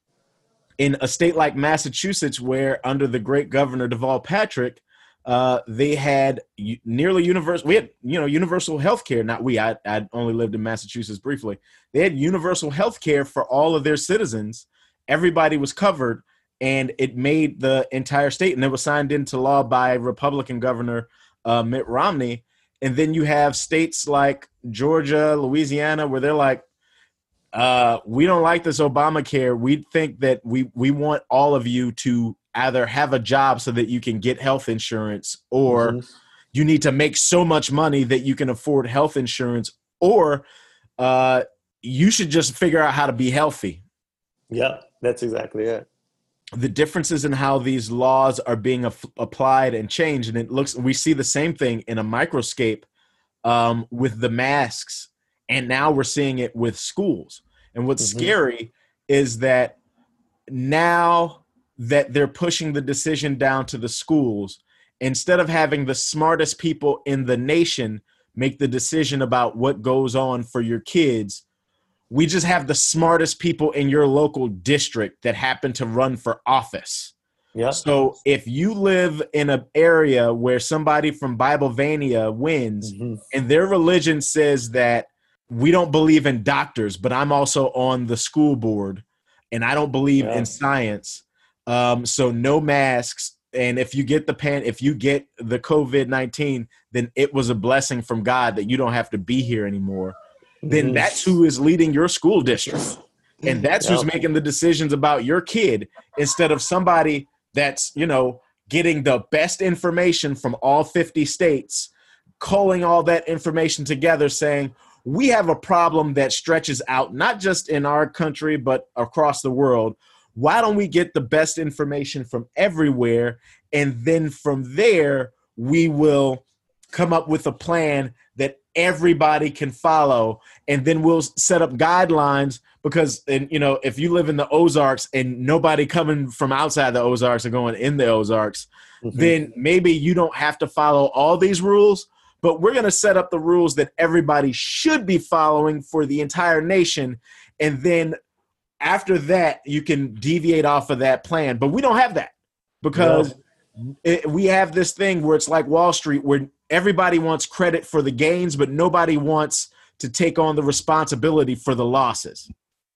in a state like Massachusetts, where under the great governor Deval Patrick, uh, they had nearly universal. We had, you know, universal health care. Not we. I I only lived in Massachusetts briefly. They had universal health care for all of their citizens. Everybody was covered, and it made the entire state. And it was signed into law by Republican Governor uh, Mitt Romney. And then you have states like Georgia, Louisiana, where they're like, Uh, we don't like this Obamacare. We think that we, we want all of you to either have a job so that you can get health insurance, or mm-hmm. you need to make so much money that you can afford health insurance, or uh, you should just figure out how to be healthy. Yeah, that's exactly it. The differences in how these laws are being af- applied and changed, and it looks, we see the same thing in a microscope um, with the masks. And now we're seeing it with schools. And what's mm-hmm. scary is that now that they're pushing the decision down to the schools, instead of having the smartest people in the nation make the decision about what goes on for your kids, we just have the smartest people in your local district that happen to run for office. Yeah. So if you live in an area where somebody from Biblevania wins mm-hmm. and their religion says that we don't believe in doctors, but I'm also on the school board and I don't believe yeah. in science. Um, so no masks. And if you get the pan, if you get the COVID nineteen, then it was a blessing from God that you don't have to be here anymore. Mm-hmm. Then that's who is leading your school district. And that's yeah. who's making the decisions about your kid, instead of somebody that's, you know, getting the best information from all fifty states, culling all that information together, saying, we have a problem that stretches out not just in our country, but across the world. Why don't we get the best information from everywhere? And then from there, we will come up with a plan that everybody can follow. And then we'll set up guidelines, because, and you know, if you live in the Ozarks and nobody coming from outside the Ozarks are going in the Ozarks, mm-hmm. then maybe you don't have to follow all these rules. But we're going to set up the rules that everybody should be following for the entire nation. And then after that, you can deviate off of that plan. But we don't have that, because no. it, we have this thing where it's like Wall Street, where everybody wants credit for the gains, but nobody wants to take on the responsibility for the losses.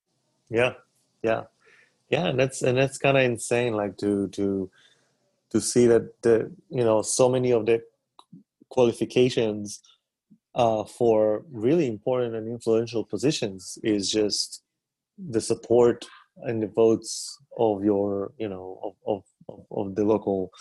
Yeah, yeah, yeah. And that's and that's kind of insane. Like to to to see that the you know so many of the qualifications uh, for really important and influential positions is just the support and the votes of your, you know, of, of, of the local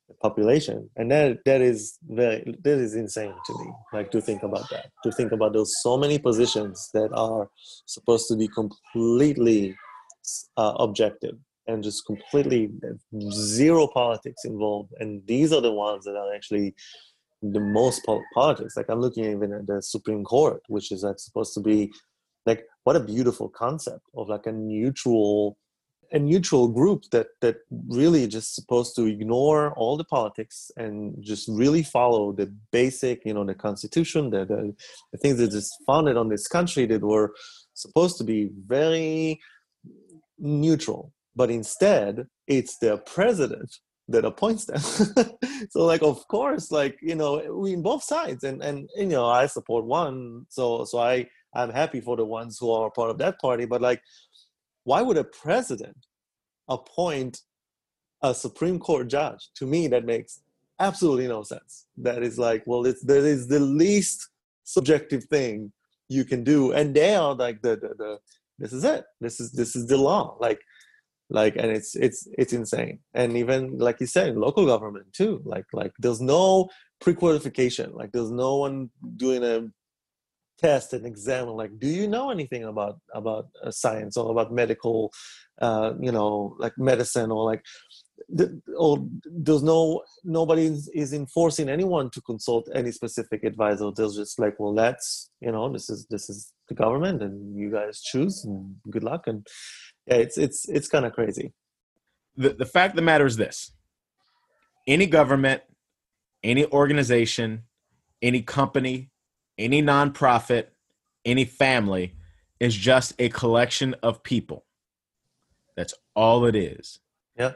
population. And that that is very that is insane to me. Like to think about that. To think about those so many positions that are supposed to be completely uh, objective and just completely zero politics involved. And these are the ones that are actually the most po- politics. Like I'm looking even at the Supreme Court, which is like supposed to be like, what a beautiful concept of like a neutral, a neutral group that that really just supposed to ignore all the politics and just really follow the basic, you know, the Constitution, the the, the things that is founded on this country that were supposed to be very neutral. But instead, it's the president that appoints them. So like, of course, like, you know, we in both sides, and and you know, I support one, so so I I'm happy for the ones who are part of that party. But like, why would a president appoint a Supreme Court judge? To me, that makes absolutely no sense. That is like, well, it's that is the least subjective thing you can do, and they are like the the, the this is it. This is this is the law. Like. Like, and it's it's it's insane. And even like you said, local government too. Like like there's no pre-qualification. Like there's no one doing a test and exam. Like, do you know anything about about uh, science or about medical, uh, you know, like medicine or like, the, or there's no nobody is, is enforcing anyone to consult any specific advisor. There's just like, well, that's, you know, this is this is the government, and you guys choose, and good luck. And yeah, it's it's it's kind of crazy. The the fact of the matter is this: any government, any organization, any company, any nonprofit, any family is just a collection of people. That's all it is. Yeah.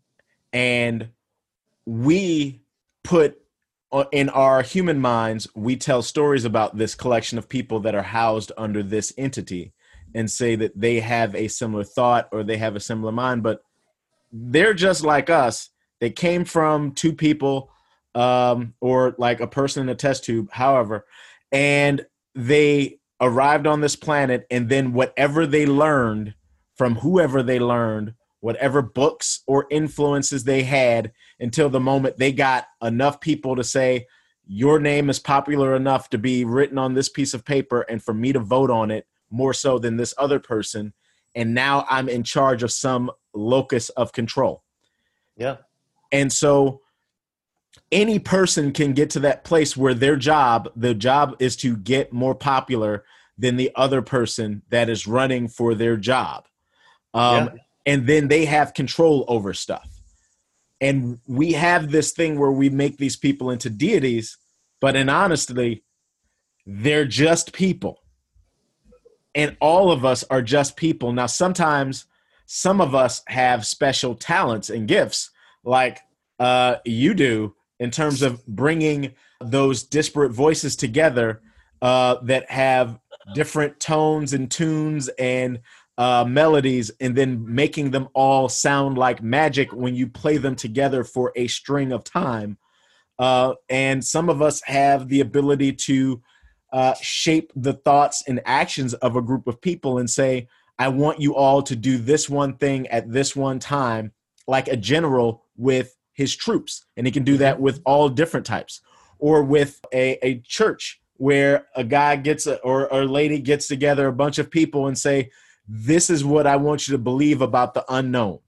And we put in our human minds, we tell stories about this collection of people that are housed under this entity, and say that they have a similar thought or they have a similar mind, but they're just like us. They came from two people, um, or like a person in a test tube, however, and they arrived on this planet, and then whatever they learned from whoever they learned, whatever books or influences they had, until the moment they got enough people to say, your name is popular enough to be written on this piece of paper and for me to vote on it, more so than this other person, and now I'm in charge of some locus of control. Yeah. And so any person can get to that place where their job, the job is to get more popular than the other person that is running for their job. Um, yeah. And then they have control over stuff. And we have this thing where we make these people into deities, but in honesty, they're just people. And all of us are just people. Now, sometimes some of us have special talents and gifts like uh, you do in terms of bringing those disparate voices together uh, that have different tones and tunes and uh, melodies, and then making them all sound like magic when you play them together for a string of time. Uh, and some of us have the ability to Uh, shape the thoughts and actions of a group of people and say, I want you all to do this one thing at this one time, like a general with his troops. And he can do that with all different types. Or with a, a church where a guy gets a, or, or a lady gets together a bunch of people and say, this is what I want you to believe about the unknown.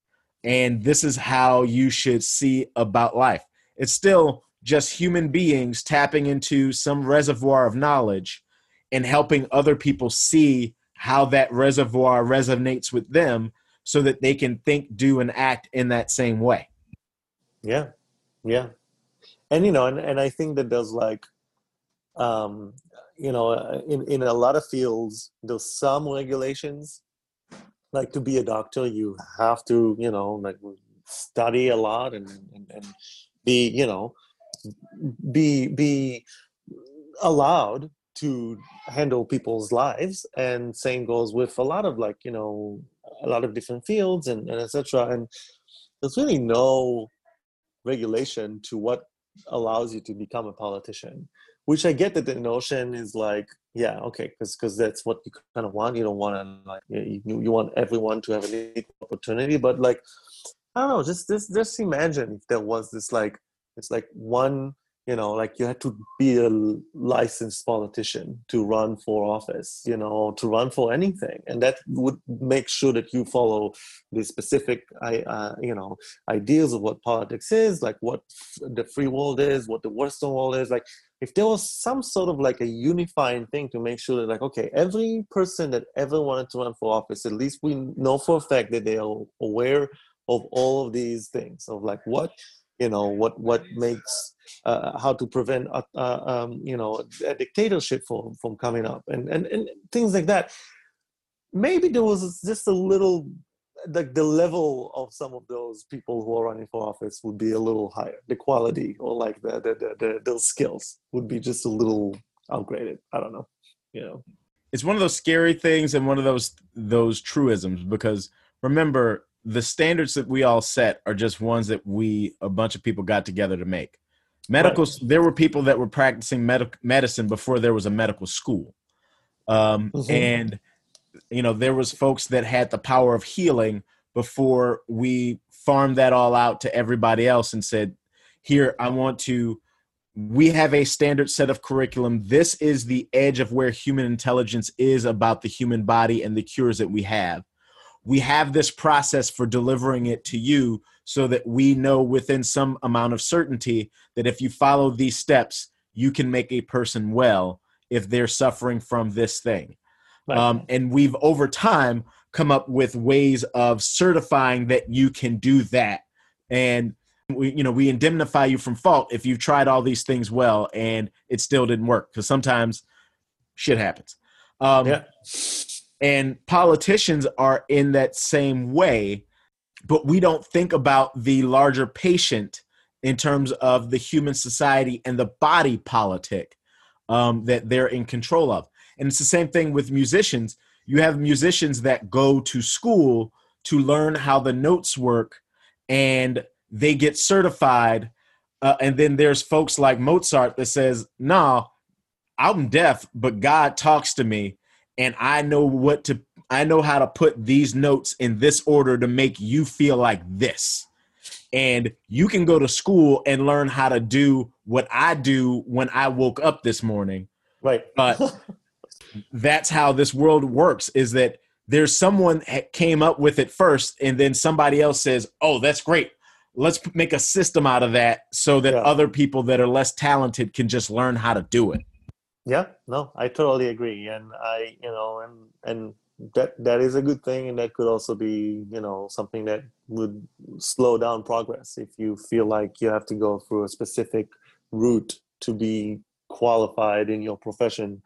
And this is how you should see about life. It's still just human beings tapping into some reservoir of knowledge and helping other people see how that reservoir resonates with them so that they can think, do, and act in that same way. Yeah. Yeah. And, you know, and, and I think that there's like, um, you know, in, in a lot of fields, there's some regulations. Like to be a doctor, you have to, you know, like study a lot and, and, and be, you know, be be allowed to handle people's lives. And same goes with a lot of like, you know, a lot of different fields and, and et cetera. And there's really no regulation to what allows you to become a politician, which I get that the notion is like, yeah, okay, because because that's what you kind of want. You don't want to like, you, you want everyone to have an equal opportunity, but like, I don't know, just just just imagine if there was this like it's like one, you know, like you had to be a licensed politician to run for office, you know, to run for anything, and that would make sure that you follow the specific, uh, you know, ideas of what politics is, like what the free world is, what the Western world is. Like, if there was some sort of like a unifying thing to make sure that, like, okay, every person that ever wanted to run for office, at least we know for a fact that they are aware of all of these things, of like what, you know, what what makes, uh, how to prevent, uh, uh, um, you know, a dictatorship from, from coming up, and, and, and things like that. Maybe there was just a little, like the level of some of those people who are running for office would be a little higher. The quality, or like the, the, the, the those skills would be just a little upgraded. I don't know, you know. It's one of those scary things and one of those those truisms, because remember, the standards that we all set are just ones that we, a bunch of people got together to make. Medical, right. There were people that were practicing med- medicine before there was a medical school. Um, mm-hmm. And, you know, there was folks that had the power of healing before we farmed that all out to everybody else and said, here, I want to, we have a standard set of curriculum. This is the edge of where human intelligence is about the human body and the cures that we have. We have this process for delivering it to you so that we know within some amount of certainty that if you follow these steps, you can make a person well if they're suffering from this thing. Right. Um, and we've over time come up with ways of certifying that you can do that. And we, you know, we indemnify you from fault if you've tried all these things well and it still didn't work, because sometimes shit happens. Um, yeah. And politicians are in that same way, but we don't think about the larger patient in terms of the human society and the body politic um, that they're in control of. And it's the same thing with musicians. You have musicians that go to school to learn how the notes work, and they get certified. Uh, and then there's folks like Mozart that says, nah, I'm deaf, but God talks to me. And I know what to, I know how to put these notes in this order to make you feel like this. And you can go to school and learn how to do what I do when I woke up this morning. Right. But that's how this world works, is that there's someone that came up with it first, and then somebody else says, oh, that's great. Let's make a system out of that so that yeah. other people that are less talented can just learn how to do it. Yeah, no, I totally agree. And I, you know, and, and that, that is a good thing. And that could also be, you know, something that would slow down progress. If you feel like you have to go through a specific route to be qualified in your profession,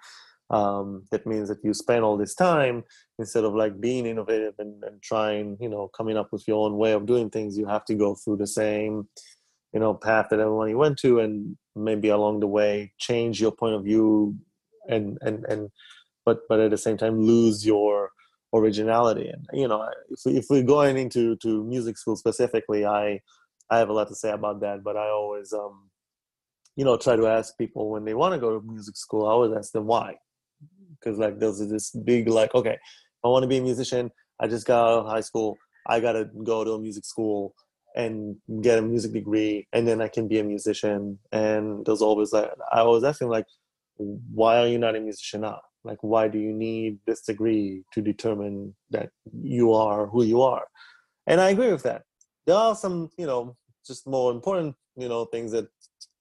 um, that means that you spend all this time, instead of like being innovative and, and trying, you know, coming up with your own way of doing things, you have to go through the same, you know, path that everyone went to, and maybe along the way change your point of view, and and and but but at the same time lose your originality. And you know, if we, if we're going into to music school specifically, I I have a lot to say about that. But I always um you know try to ask people when they want to go to music school. I always ask them why, because like there's this big like, okay, I want to be a musician. I just got out of high school. I gotta go to a music school and get a music degree, and then I can be a musician. And there's always like, I was asking like, why are you not a musician now? Like, why do you need this degree to determine that you are who you are? And I agree with that. There are some, you know, just more important, you know, things that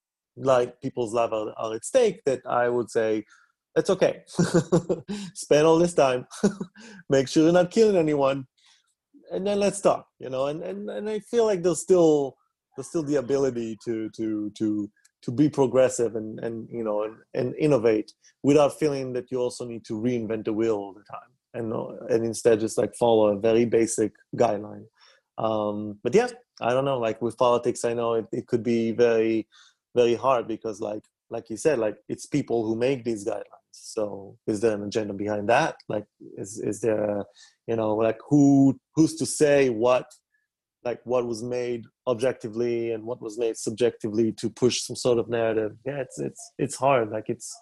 like people's lives are, are at stake, that I would say, it's okay. Spend all this time, make sure you're not killing anyone, and then let's talk, you know, and, and, and I feel like there's still there's still the ability to to to to be progressive and, and you know and, and innovate without feeling that you also need to reinvent the wheel all the time, and and instead just like follow a very basic guideline. Um, but yeah, I don't know, like with politics, I know it, it could be very, very hard, because like like you said, like it's people who make these guidelines. So is there an agenda behind that? Like, is is there, you know, like who who's to say what, like what was made objectively and what was made subjectively to push some sort of narrative? Yeah, it's it's it's hard. Like it's,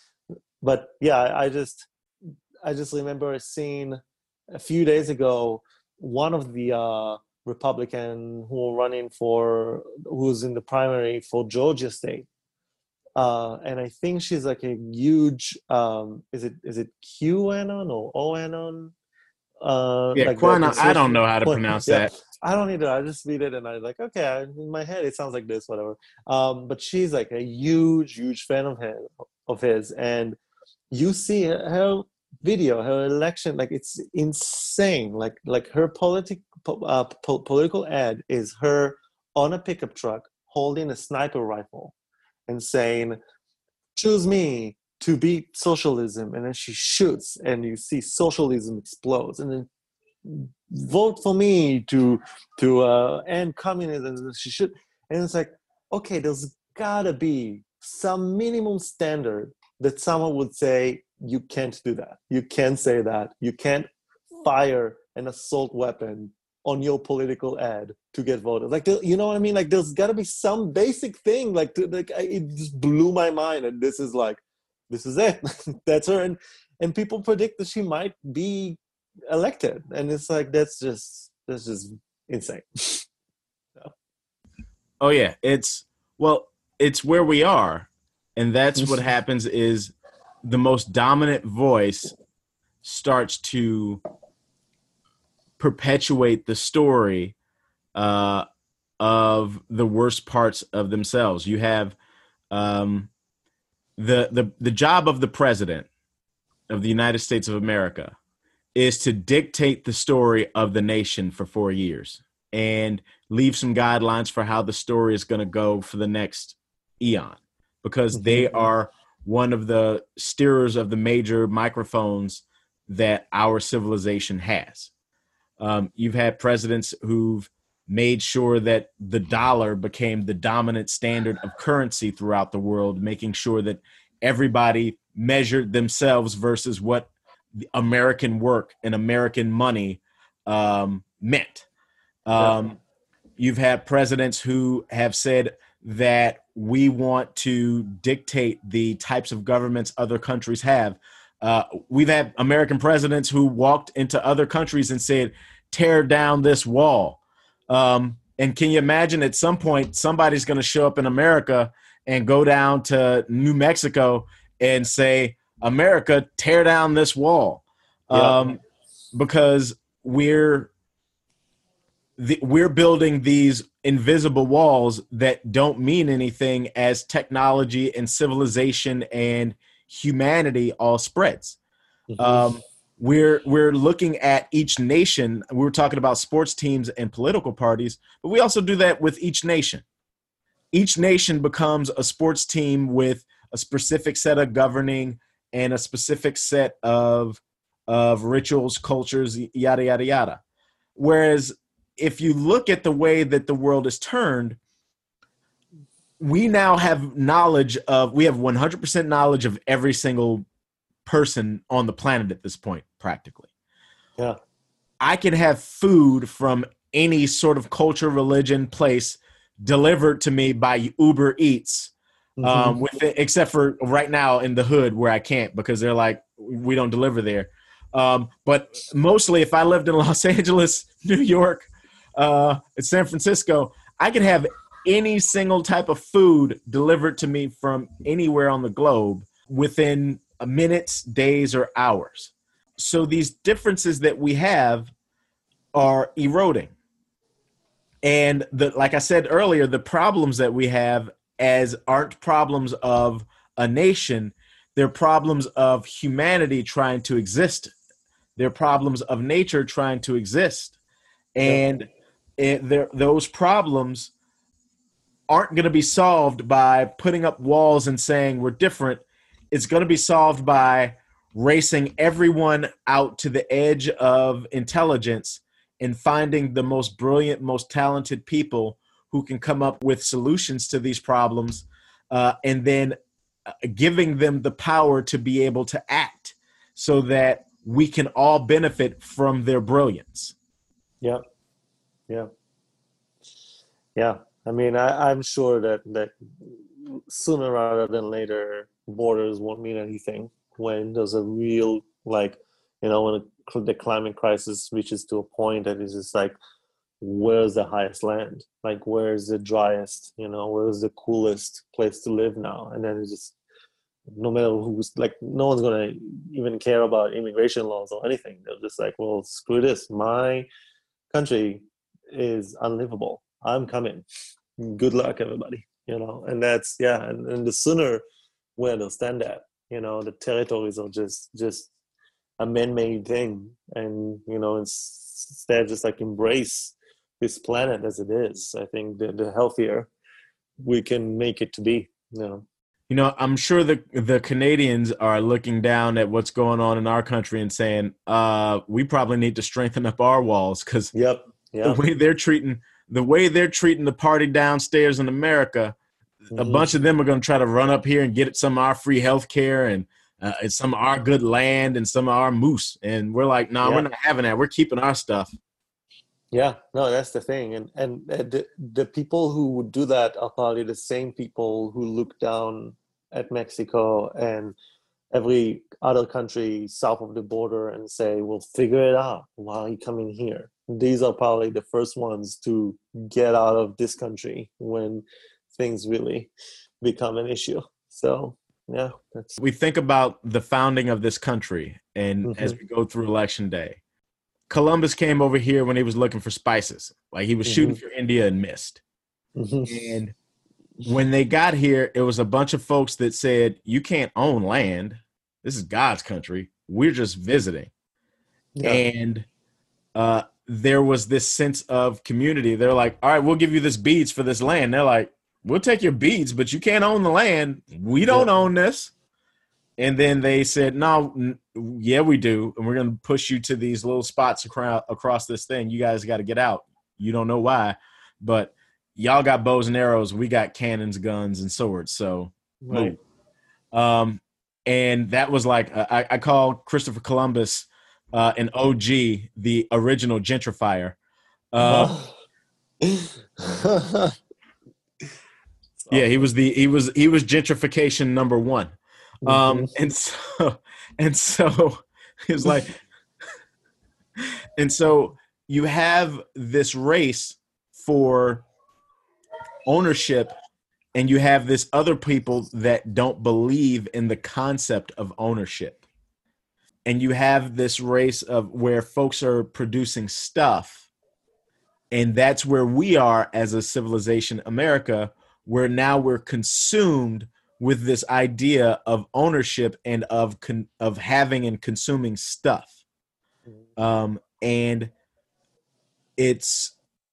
but yeah, I, I just I just remember seeing a few days ago one of the uh, Republican who are running for, who's in the primary for Georgia State. Uh, and I think she's like a huge, um, is it is it QAnon or OAnon? Uh, Yeah, like the, the Quana, I don't social, know how to pronounce yeah, that. I don't either. I just read it and I like, okay, I, in my head it sounds like this, whatever. Um, but she's like a huge, huge fan of him, of his, and you see her, her video, her election, like it's insane. Like like her politic uh, po- political ad is her on a pickup truck holding a sniper rifle and saying, "Choose me to beat socialism," and then she shoots, and you see socialism explodes, and then vote for me to to uh, end communism. And she should, and it's like, okay, there's gotta be some minimum standard that someone would say you can't do that, you can't say that, you can't fire an assault weapon on your political ad to get voted. Like, you know what I mean? Like, there's got to be some basic thing. Like, to, like it just blew my mind, and this is like, this is it. That's her, and and people predict that she might be elected, and it's like that's just that's just insane. So. Oh yeah, it's well, it's where we are, and that's what happens is the most dominant voice starts to perpetuate the story uh, of the worst parts of themselves. You have um, the the the job of the president of the United States of America is to dictate the story of the nation for four years and leave some guidelines for how the story is going to go for the next eon, because mm-hmm. they are one of the steerers of the major microphones that our civilization has. Um, you've had presidents who've made sure that the dollar became the dominant standard of currency throughout the world, making sure that everybody measured themselves versus what the American work and American money um, meant. Um, yeah. You've had presidents who have said that we want to dictate the types of governments other countries have. Uh, we've had American presidents who walked into other countries and said, tear down this wall. Um, and can you imagine at some point somebody's going to show up in America and go down to New Mexico and say, America, tear down this wall. Yeah. Um, because we're the, we're building these invisible walls that don't mean anything as technology and civilization and humanity all spreads. Mm-hmm. Um, we're we're looking at each nation. We were talking about sports teams and political parties, but we also do that with each nation. Each nation becomes a sports team with a specific set of governing and a specific set of of rituals, cultures, yada, yada, yada. Whereas if you look at the way that the world is turned, we now have knowledge of, we have one hundred percent knowledge of every single person on the planet at this point, practically. Yeah. I can have food from any sort of culture, religion, place delivered to me by Uber Eats. Mm-hmm. Um, with it, except for right now in the hood where I can't, because they're like, we don't deliver there. Um, but mostly if I lived in Los Angeles, New York, uh, San Francisco, I could have any single type of food delivered to me from anywhere on the globe within minutes, days, or hours. So these differences that we have are eroding. And the, like I said earlier, the problems that we have as aren't problems of a nation, they're problems of humanity trying to exist. They're problems of nature trying to exist. And it, those problems aren't going to be solved by putting up walls and saying we're different. It's going to be solved by racing everyone out to the edge of intelligence and finding the most brilliant, most talented people who can come up with solutions to these problems, uh, and then uh, giving them the power to be able to act so that we can all benefit from their brilliance. Yeah. Yeah. Yeah. I mean, I, I'm sure that, that sooner rather than later, borders won't mean anything when there's a real, like, you know, when the climate crisis reaches to a point that is just like, where's the highest land? Like, where's the driest, you know, where's the coolest place to live now? And then it's just, no matter who's, like, no one's going to even care about immigration laws or anything. They're just like, well, screw this. My country is unlivable. I'm coming. Good luck, everybody. You know, and that's, yeah. And, and the sooner we understand that, you know, the territories are just, just a man-made thing. And, you know, instead just like embrace this planet as it is, I think the, the healthier we can make it to be, you know. You know, I'm sure the the Canadians are looking down at what's going on in our country and saying, uh, we probably need to strengthen up our walls, because yep, yep. the way they're treating the way they're treating the party downstairs in America, mm-hmm. a bunch of them are going to try to run up here and get some of our free health care and, uh, and some of our good land and some of our moose. And we're like, no, nah, yeah. we're not having that. We're keeping our stuff. Yeah, no, that's the thing. And and the, the people who would do that are probably the same people who look down at Mexico and every other country south of the border and say, we'll figure it out. Why are you coming here? These are probably the first ones to get out of this country when things really become an issue. So, yeah. That's... We think about the founding of this country, and mm-hmm. as we go through Election Day, Columbus came over here when he was looking for spices. Like, he was mm-hmm. shooting for India and missed. Mm-hmm. And when they got here, it was a bunch of folks that said, you can't own land. This is God's country. We're just visiting. Yeah. And uh, there was this sense of community. They're like, all right, we'll give you this beads for this land. They're like, we'll take your beads, but you can't own the land. We don't yeah. own this. And then they said, no, n- yeah, we do. And we're going to push you to these little spots across, across this thing. You guys got to get out. You don't know why, but y'all got bows and arrows. We got cannons, guns, and swords. So, right. Um, and that was like, uh, I, I call Christopher Columbus uh, an O G, the original gentrifier. Uh, oh. yeah, he was the, he was, he was gentrification number one. Um, mm-hmm. and so, and so it was like, and so you have this race for ownership, and you have this other people that don't believe in the concept of ownership. And you have this race of where folks are producing stuff. And that's where we are as a civilization, America, where now we're consumed with this idea of ownership and of con- of having and consuming stuff. Um, and it's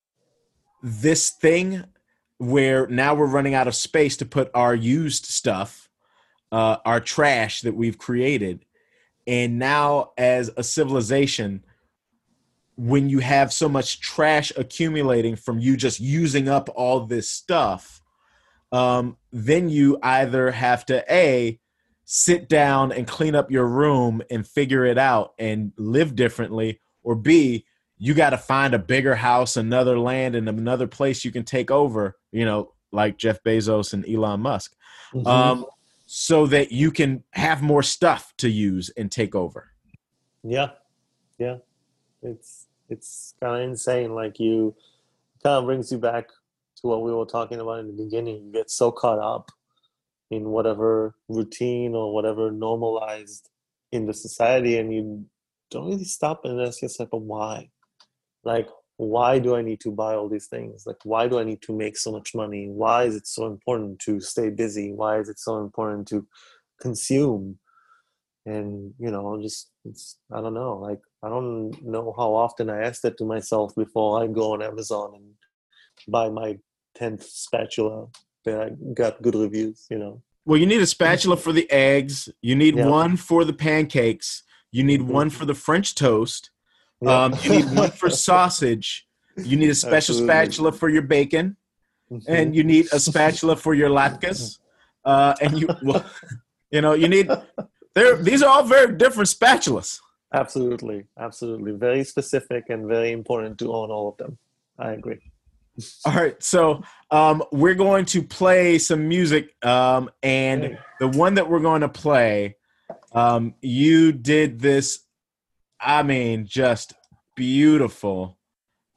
this thing where now we're running out of space to put our used stuff, uh, our trash that we've created. And now as a civilization, when you have so much trash accumulating from you just using up all this stuff, Um, then you either have to A, sit down and clean up your room and figure it out and live differently, or B, you got to find a bigger house, another land, and another place you can take over, you know, like Jeff Bezos and Elon Musk, mm-hmm. um, so that you can have more stuff to use and take over. Yeah. Yeah. It's, it's kind of insane. Like, you kind of brings you back to what we were talking about in the beginning. You get so caught up in whatever routine or whatever normalized in the society, and you don't really stop and ask yourself, why? Like, why do I need to buy all these things? Like, why do I need to make so much money? Why is it so important to stay busy? Why is it so important to consume? And, you know, just, it's, I don't know. Like, I don't know how often I ask that to myself before I go on Amazon and buy my tenth spatula that I got good reviews, you know. Well, you need a spatula for the eggs. You need yeah. one for the pancakes. You need mm-hmm. one for the French toast. Yeah. Um, you need one for sausage. You need a special Absolutely. spatula for your bacon. Mm-hmm. And you need a spatula for your latkes. Uh, and you, well, you know, you need, there. These are all very different spatulas. Absolutely. Absolutely. Very specific and very important to own all of them. I agree. All right, so um, we're going to play some music, um, and hey. the one that we're going to play, um, you did this, I mean, just beautiful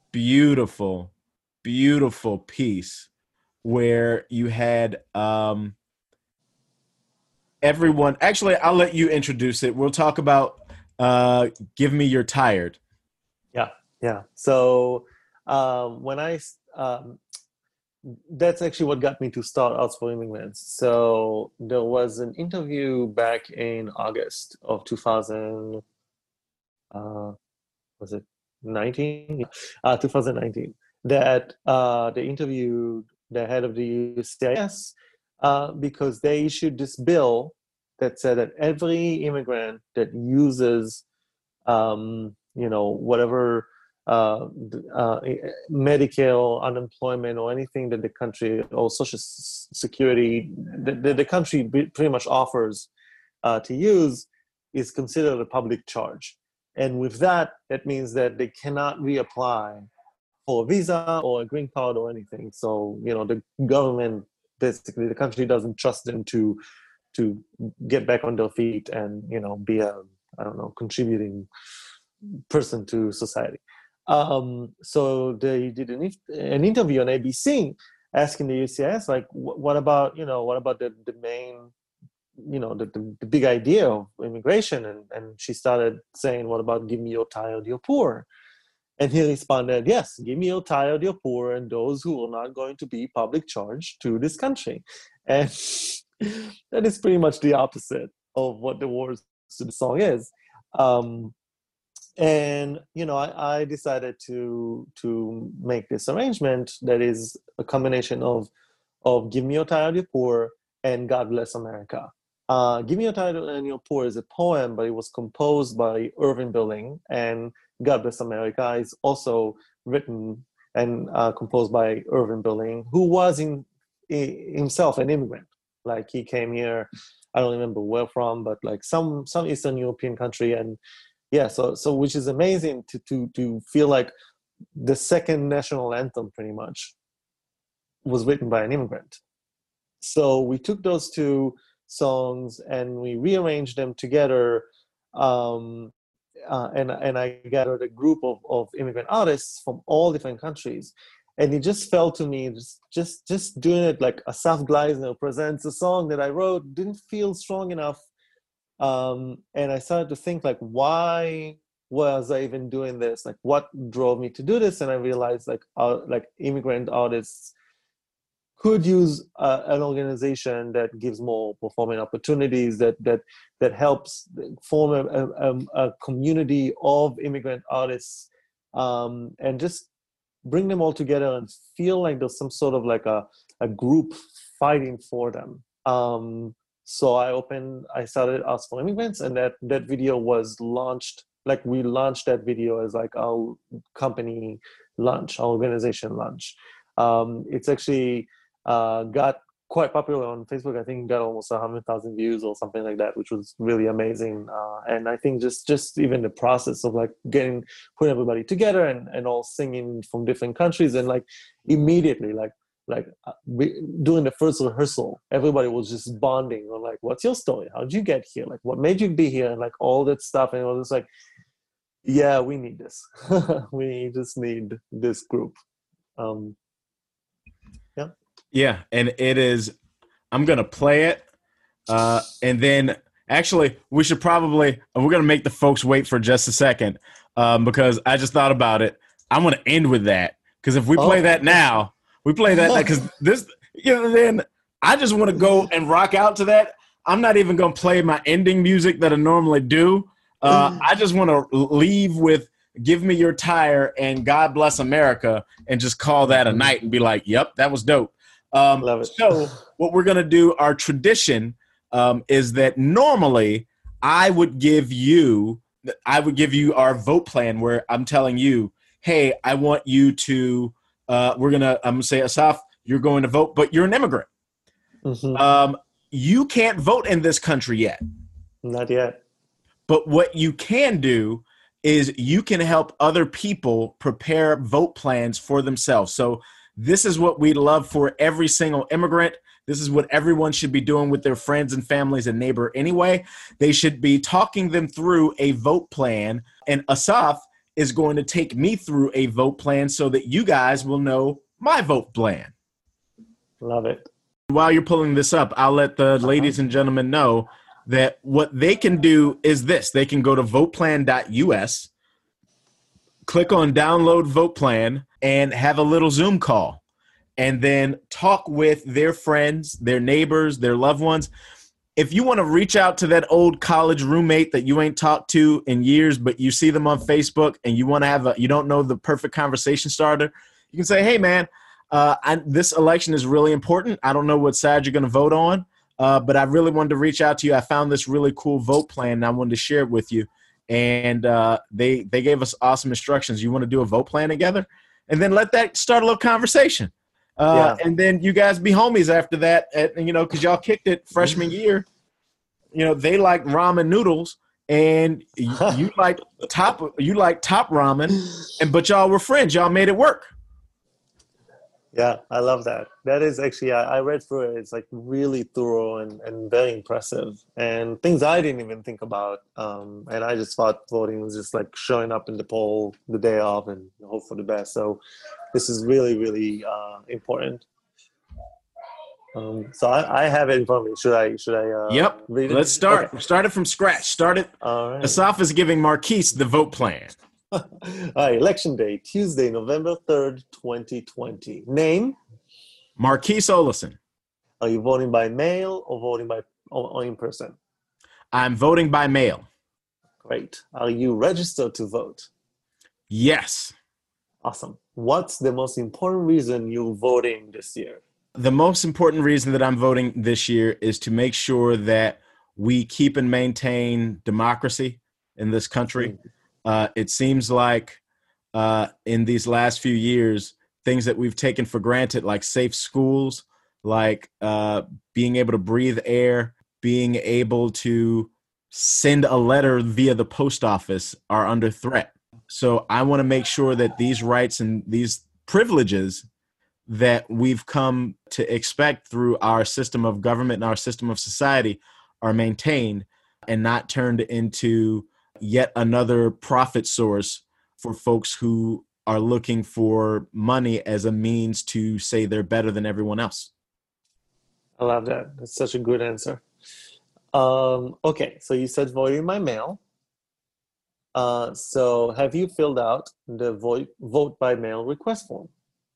beautiful, beautiful piece where you had um, everyone. Actually, I'll let you introduce it. We'll talk about uh, Give Me Your Tired. Yeah, yeah. So um, when I, um, that's actually what got me to start Arts for Immigrants. So there was an interview back in August of two thousand, uh, was it nineteen? Uh, twenty nineteen, that uh, they interviewed the head of the U C I S uh, because they issued this bill that said that every immigrant that uses, um, you know, whatever uh, uh, Medicare, unemployment, or anything that the country, or social security, that the country pretty much offers uh, to use, is considered a public charge. And with that, it means that they cannot reapply for a visa or a green card or anything. So, you know, the government, basically, the country doesn't trust them to to get back on their feet and, you know, be a, I don't know, contributing person to society. Um, so they did an, an interview on A B C asking the U C I S, like, what about, you know, what about the, the main, you know, the, the, the big idea of immigration? And, and she started saying, what about give me your tired, your poor? And he responded, yes, give me your tired, your poor, and those who are not going to be public charge to this country. And that is pretty much the opposite of what the words to the song is. Um, and, you know, I, I decided to to make this arrangement that is a combination of, of Give Me Your Tired, Your Poor, and God Bless America. Uh, Give Me Your Tired and Your Poor is a poem, but it was composed by Irving Berlin, and God Bless America is also written and uh, composed by Irving Berlin, who was in, in himself an immigrant. Like, he came here, I don't remember where from, but like some some Eastern European country. And yeah, so so which is amazing to to to feel like the second national anthem pretty much was written by an immigrant. So we took those two songs and we rearranged them together, um, uh, and and I gathered a group of, of immigrant artists from all different countries, and it just felt to me just just, just doing it like Asaf Gleisner presents a song that I wrote didn't feel strong enough, um, and I started to think, like, why was I even doing this? Like, what drove me to do this? And I realized, like, uh, like immigrant artists could use uh, an organization that gives more performing opportunities, that that that helps form a, a, a community of immigrant artists, um, and just bring them all together and feel like there's some sort of like a, a group fighting for them. Um, so I opened, I started Arts for Immigrants, and that, that video was launched, like we launched that video as like our company launch, our organization launch. Um, it's actually uh, got quite popular on Facebook. I think it got almost one hundred thousand views or something like that, which was really amazing. Uh, and I think just just even the process of like getting, putting everybody together and, and all singing from different countries, and like immediately, like like uh, we, doing the first rehearsal, everybody was just bonding on like, what's your story? How did you get here? Like, what made you be here? And like all that stuff. And it was just like, yeah, we need this. We just need this group. Um, yeah. Yeah, and it is, I'm going to play it, uh, and then actually we should probably, we're going to make the folks wait for just a second, um, because I just thought about it. I'm going to end with that, because if we play oh. that now, we play that because this, you know, then I just want to go and rock out to that. I'm not even going to play my ending music that I normally do. Uh, I just want to leave with Give Me Your Tire and God Bless America and just call that a night and be like, yep, that was dope. Um, Love it. So what we're going to do, our tradition um, is that normally I would give you, I would give you our vote plan where I'm telling you, hey, I want you to, uh, we're going to, I'm going to say, Asaf, you're going to vote, but you're an immigrant. Mm-hmm. Um, you can't vote in this country yet. Not yet. But what you can do is you can help other people prepare vote plans for themselves. So this is what we love for every single immigrant. This is what everyone should be doing with their friends and families and neighbor anyway. They should be talking them through a vote plan. And Asaf is going to take me through a vote plan so that you guys will know my vote plan. Love it. While you're pulling this up, I'll let the uh-huh. ladies and gentlemen know that what they can do is this. They can go to vote plan dot U S, click on download vote plan, and have a little Zoom call, and then talk with their friends, their neighbors, their loved ones. If you want to reach out to that old college roommate that you ain't talked to in years, but you see them on Facebook and you want to have a, you don't know the perfect conversation starter, you can say, hey, man, uh, I, this election is really important. I don't know what side you're going to vote on, uh, but I really wanted to reach out to you. I found this really cool vote plan, and I wanted to share it with you. And uh, they they gave us awesome instructions. You want to do a vote plan together? And then let that start a little conversation. Uh, yeah. And then you guys be homies after that, at, you know, because y'all kicked it freshman year. You know, they like ramen noodles, and you, you like top you like top ramen, and but y'all were friends. Y'all made it work. Yeah, I love that. That is actually, I, I read through it. It's like really thorough and, and very impressive, and things I didn't even think about. Um, and I just thought voting was just like showing up in the poll the day of and hope for the best. So this is really, really uh, important. Um, so I, I have it in front of me. Should I? Should I? Uh, yep. Read it? Let's start. Okay. Start it from scratch. Start it. All right. Asaf is giving Marquise the vote plan. All right. Election day, Tuesday, November third, twenty twenty. Name? Marquise Olesen. Are you voting by mail or voting by or, or in person? I'm voting by mail. Great. Are you registered to vote? Yes. Awesome. What's the most important reason you're voting this year? The most important reason that I'm voting this year is to make sure that we keep and maintain democracy in this country. Uh, it seems like uh, in these last few years, things that we've taken for granted, like safe schools, like uh, being able to breathe air, being able to send a letter via the post office, are under threat. So I want to make sure that these rights and these privileges that we've come to expect through our system of government and our system of society are maintained and not turned into yet another profit source for folks who are looking for money as a means to say they're better than everyone else. I love that. That's such a good answer. Um, okay, so you said voting by mail. Uh, so have you filled out the vote, vote by mail request form?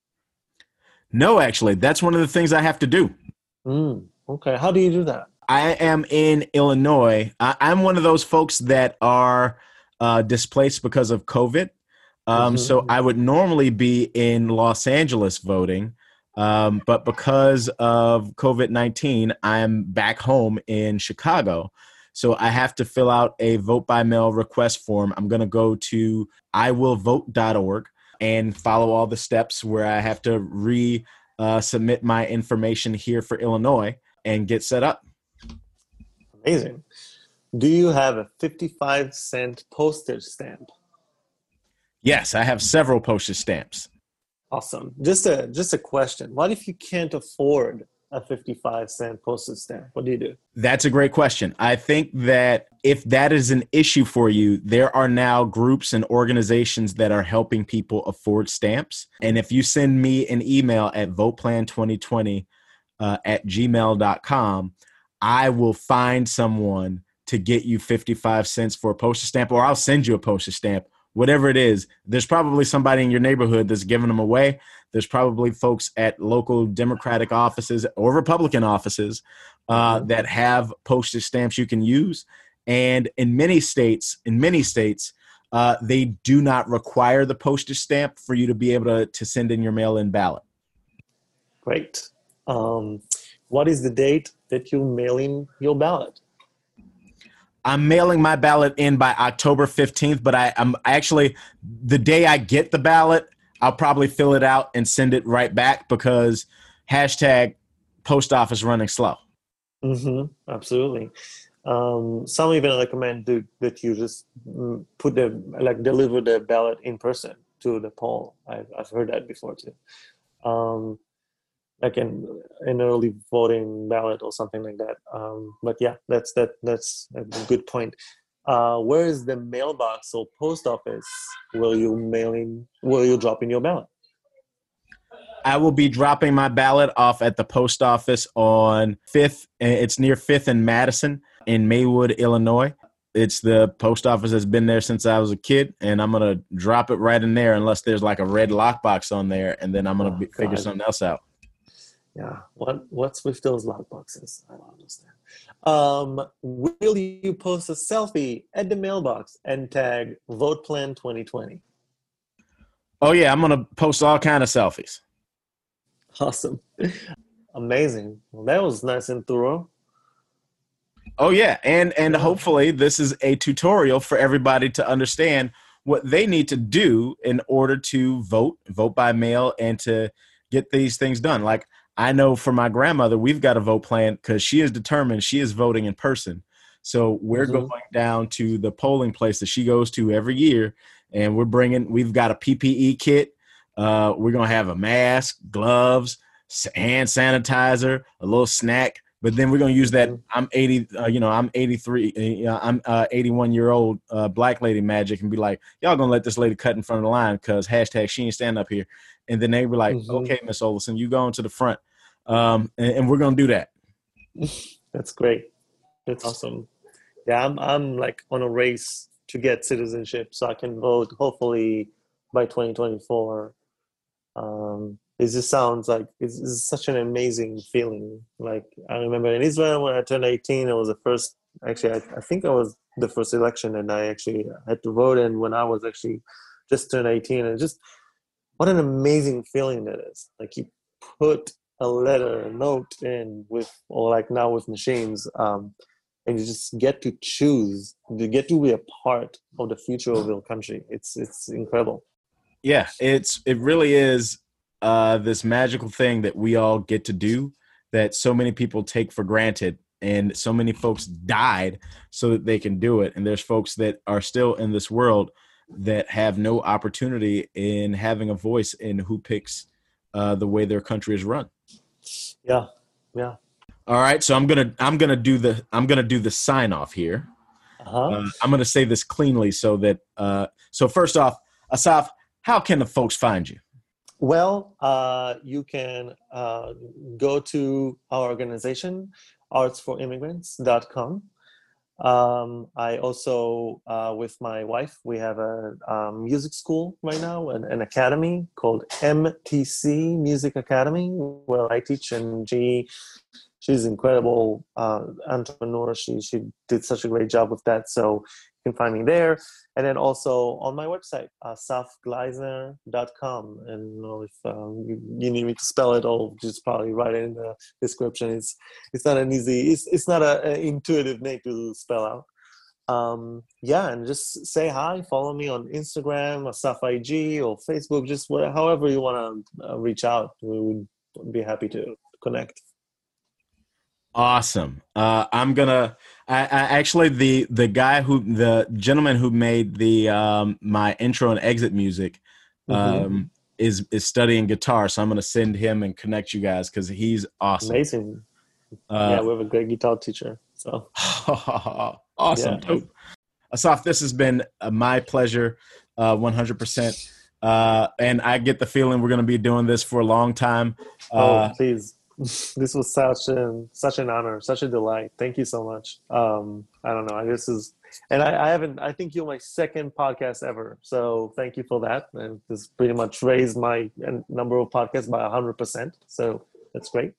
No, actually, that's one of the things I have to do. Mm, okay, how do you do that? I am in Illinois. I, I'm one of those folks that are uh, displaced because of COVID. Um, mm-hmm. So I would normally be in Los Angeles voting, um, but because of COVID nineteen, I'm back home in Chicago. So I have to fill out a vote by mail request form. I'm going to go to I will vote dot org and follow all the steps where I have to re uh, submit my information here for Illinois and get set up. Amazing. Do you have a fifty-five cent postage stamp? Yes, I have several postage stamps. Awesome. Just a just a question. What if you can't afford a fifty-five cent postage stamp? What do you do? That's a great question. I think that if that is an issue for you, there are now groups and organizations that are helping people afford stamps. And if you send me an email at vote plan twenty twenty uh, at gmail dot com, I will find someone to get you fifty-five cents for a postage stamp, or I'll send you a postage stamp. Whatever it is, there's probably somebody in your neighborhood that's giving them away. There's probably folks at local Democratic offices or Republican offices uh, mm-hmm. that have postage stamps you can use. And in many states, in many states, uh, they do not require the postage stamp for you to be able to, to send in your mail-in ballot. Great. Um, what is the date that you mail in your ballot? I'm mailing my ballot in by October fifteenth, but I, I'm actually, the day I get the ballot, I'll probably fill it out and send it right back because hashtag post office running slow. Mm-hmm. Absolutely. Um, some even recommend do, that you just put the, like deliver the ballot in person to the poll. I've, I've heard that before too. Um, like an, an early voting ballot or something like that. Um, but yeah, that's that that's a good point. uh, where is the mailbox or post office will you mailing will you drop in your ballot? I will be dropping my ballot off at the post office on fifth. It's near fifth and Madison in Maywood, Illinois. It's the post office that's been there since I was a kid, and I'm going to drop it right in there unless there's like a red lockbox on there, and then I'm going to oh, figure something else out. Yeah. What What's with those lockboxes? I don't understand. Um, will you post a selfie at the mailbox and tag Vote Plan twenty twenty? Oh, yeah. I'm going to post all kind of selfies. Awesome. Amazing. Well, that was nice and thorough. Oh, yeah. And and hopefully this is a tutorial for everybody to understand what they need to do in order to vote, vote by mail, and to get these things done. Like, I know for my grandmother, we've got a vote plan because she is determined she is voting in person. So we're mm-hmm. going down to the polling place that she goes to every year, and we're bringing, we've got a P P E kit. Uh, we're going to have a mask, gloves, hand sanitizer, a little snack. But then we're going to use that. I'm eighty, uh, you know, I'm eighty-three, uh, I'm uh, eighty-one year old uh, black lady magic and be like, y'all going to let this lady cut in front of the line because hashtag she ain't stand up here. And then they be like, mm-hmm. okay, Miss Olson, you going to the front. Um, and, and we're going to do that. That's great. That's awesome. Yeah, I'm, I'm like on a race to get citizenship so I can vote hopefully by twenty twenty-four. Um, It just sounds like it's, it's such an amazing feeling. Like I remember in Israel when I turned eighteen, it was the first, actually, I, I think it was the first election and I actually had to vote in when I was actually just turned eighteen. And just what an amazing feeling that is. Like you put a letter, a note in with, or like now with machines, um, and you just get to choose, you get to be a part of the future of your country. It's, it's incredible. Yeah, it's, it really is. Uh, this magical thing that we all get to do that so many people take for granted, and so many folks died so that they can do it. And there's folks that are still in this world that have no opportunity in having a voice in who picks uh, the way their country is run. Yeah. Yeah. All right. So I'm going to, I'm going to do the, I'm going to do the sign off here. Uh-huh. Uh, I'm going to say this cleanly so that, uh, so first off, Asaf, how can the folks find you? Well, uh, you can uh, go to our organization, arts for immigrants dot com. Um, I also, uh, with my wife, we have a um, music school right now, an, an academy called M T C Music Academy, where I teach, and she, she's an incredible uh, entrepreneur. She, she did such a great job with that. So you can find me there. And then also on my website, uh, asaf gleisner dot com. And you know, if um, you, you need me to spell it, I'll just probably write it in the description. It's it's not an easy, it's it's not an intuitive name to spell out. Um, yeah, and just say hi. Follow me on Instagram, Asaf I G, or Facebook. Just whatever, however you want to uh, reach out. We would be happy to connect. Awesome. Uh, I'm gonna. I, I actually the the guy who the gentleman who made the um, my intro and exit music um, mm-hmm. is is studying guitar, so I'm gonna send him and connect you guys because he's awesome. Amazing. Uh, yeah, we have a great guitar teacher. So awesome. Yeah. Asaf, this has been uh, my pleasure, uh, one hundred percent. Uh, and I get the feeling we're gonna be doing this for a long time. Uh, oh, please. This was such an such an honor, such a delight. Thank you so much. Um, I don't know. I This is, and I, I haven't. I think you're my second podcast ever. So thank you for that. And this pretty much raised my number of podcasts by a hundred percent. So that's great.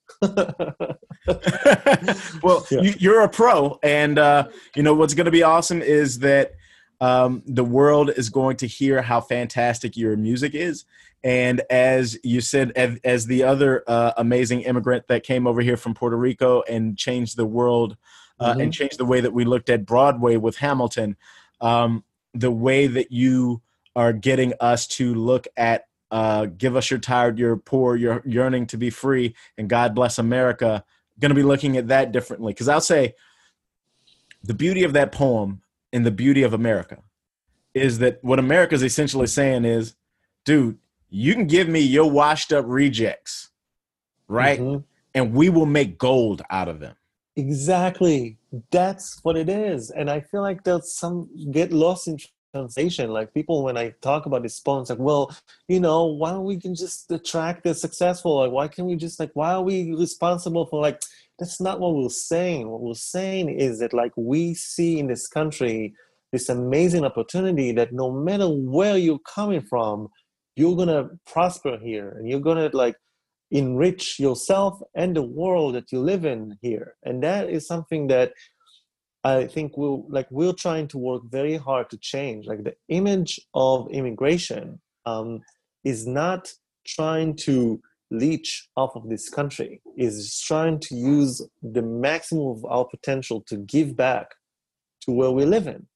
Well, yeah. you, you're a pro, and uh, you know what's going to be awesome is that um, the world is going to hear how fantastic your music is. And as you said, as, as the other uh, amazing immigrant that came over here from Puerto Rico and changed the world uh, mm-hmm. and changed the way that we looked at Broadway with Hamilton, um, the way that you are getting us to look at uh, give us your tired, your poor, your yearning to be free, and God bless America, going to be looking at that differently. Because I'll say the beauty of that poem and the beauty of America is that what America is essentially saying is, dude, you can give me your washed up rejects, right? Mm-hmm. And we will make gold out of them. Exactly. That's what it is. And I feel like there's some get lost in translation. Like people, when I talk about this poem, it's like, well, you know, why don't we can just attract the successful? Like, why can't we just like, why are we responsible for like, that's not what we're saying. What we're saying is that like we see in this country this amazing opportunity that no matter where you're coming from, you're gonna prosper here and you're gonna like enrich yourself and the world that you live in here. And that is something that I think we'll like we're trying to work very hard to change. Like the image of immigration um, is not trying to leech off of this country, is trying to use the maximum of our potential to give back to where we live in.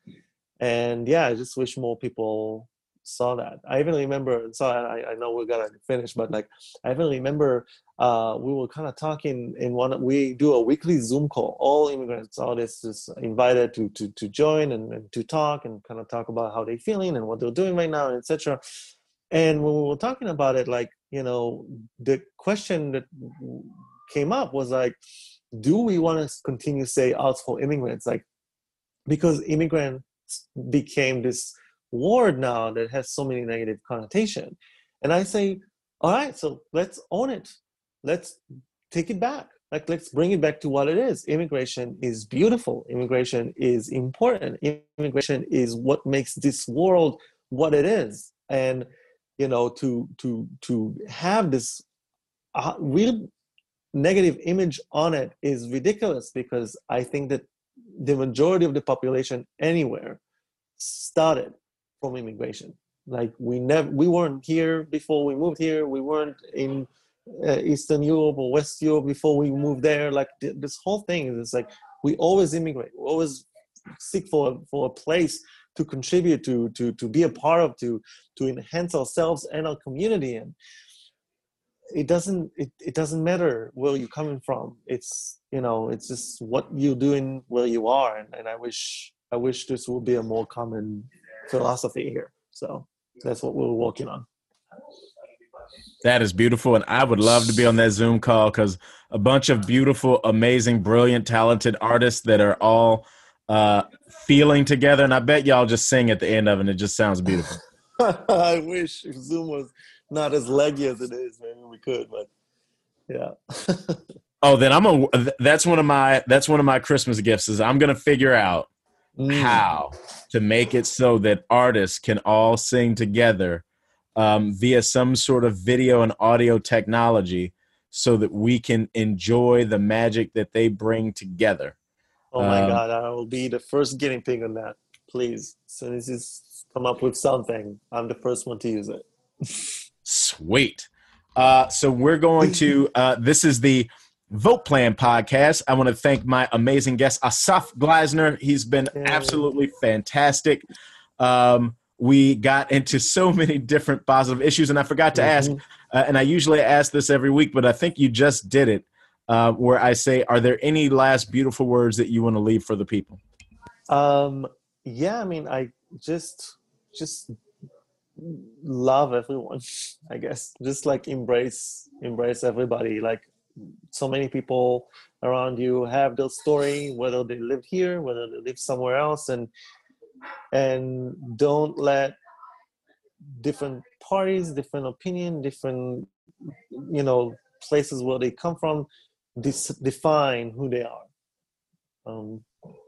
And yeah, I just wish more people saw that. I even remember, so I, I know we're gonna finish, but like I even remember uh, we were kind of talking in one, we do a weekly Zoom call, all immigrants, all this is invited to to to join and, and to talk and kind of talk about how they're feeling and what they're doing right now, et cetera. And when we were talking about it, like, you know, the question that came up was like, do we want to continue to say Arts for Immigrants? Like, because immigrants became this word now that has so many negative connotation. And I say, all right, so let's own it. Let's take it back. Like, let's bring it back to what it is. Immigration is beautiful. Immigration is important. Immigration is what makes this world what it is. And, you know, to to to have this uh, real negative image on it is ridiculous, because I think that the majority of the population anywhere started from immigration. Like we never, we weren't here before we moved here. We weren't in uh, Eastern Europe or West Europe before we moved there. Like th- this whole thing is like we always immigrate. We always seek for for a place to contribute to, to to be a part of, to to enhance ourselves and our community. And it doesn't it, it doesn't matter where you're coming from. It's, you know, it's just what you're doing where you are. And, and I wish I wish this would be a more common philosophy here. So that's what we're working on. That is beautiful. And I would love to be on that Zoom call, because a bunch of beautiful, amazing, brilliant, talented artists that are all uh, feeling together. And I bet y'all just sing at the end of it. And it just sounds beautiful. I wish if Zoom was not as leggy as it is, maybe we could, but yeah. Oh, then I'm a, that's one of my, that's one of my Christmas gifts is I'm going to figure out mm. how to make it so that artists can all sing together um, via some sort of video and audio technology, so that we can enjoy the magic that they bring together. Oh my um, God, I will be the first guinea pig on that. Please, as soon as you come up with something, I'm the first one to use it. Sweet. Uh, so we're going to, uh, this is the Vote Plan podcast. I want to thank my amazing guest, Asaf Gleisner. He's been Yay. absolutely fantastic. Um, we got into so many different positive issues, and I forgot to mm-hmm. ask, uh, and I usually ask this every week, but I think you just did it, uh, where I say, are there any last beautiful words that you want to leave for the people? Um, yeah, I mean, I just, just love everyone, I guess. Just like embrace, embrace everybody. Like, so many people around you have their story, whether they live here, whether they live somewhere else, and and don't let different parties, different opinion, different, you know, places where they come from dis- define who they are. Um,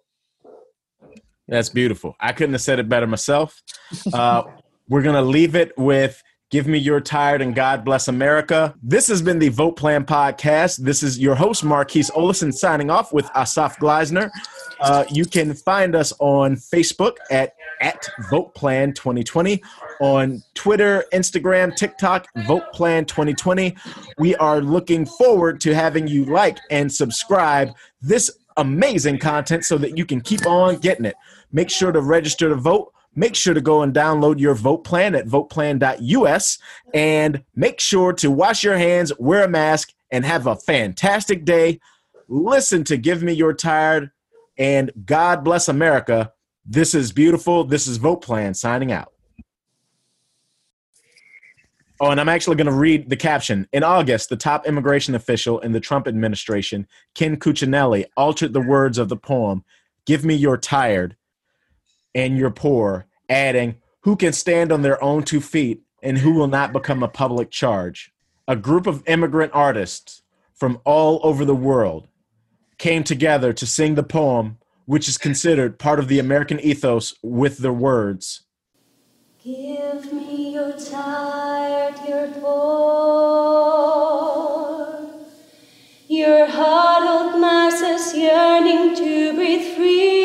That's beautiful. I couldn't have said it better myself. Uh, we're gonna leave it with Give Me Your Tired and God Bless America. This has been the Vote Plan Podcast. This is your host, Marquise Olesen, signing off with Asaf Gleisner. Uh, you can find us on Facebook at, at Vote Plan twenty twenty, on Twitter, Instagram, TikTok, Vote Plan twenty twenty. We are looking forward to having you like and subscribe this amazing content so that you can keep on getting it. Make sure to register to vote. Make sure to go and download your Vote Plan at vote plan dot U S, and make sure to wash your hands, wear a mask, and have a fantastic day. Listen to Give Me Your Tired and God Bless America. This is beautiful. This is Vote Plan signing out. Oh, and I'm actually going to read the caption. In August, the top immigration official in the Trump administration, Ken Cuccinelli, altered the words of the poem, "Give me your tired and your poor," adding, "Who can stand on their own two feet and who will not become a public charge." A group of immigrant artists from all over the world came together to sing the poem, which is considered part of the American ethos, with their words. Give me your tired, your poor, your huddled masses yearning to breathe free.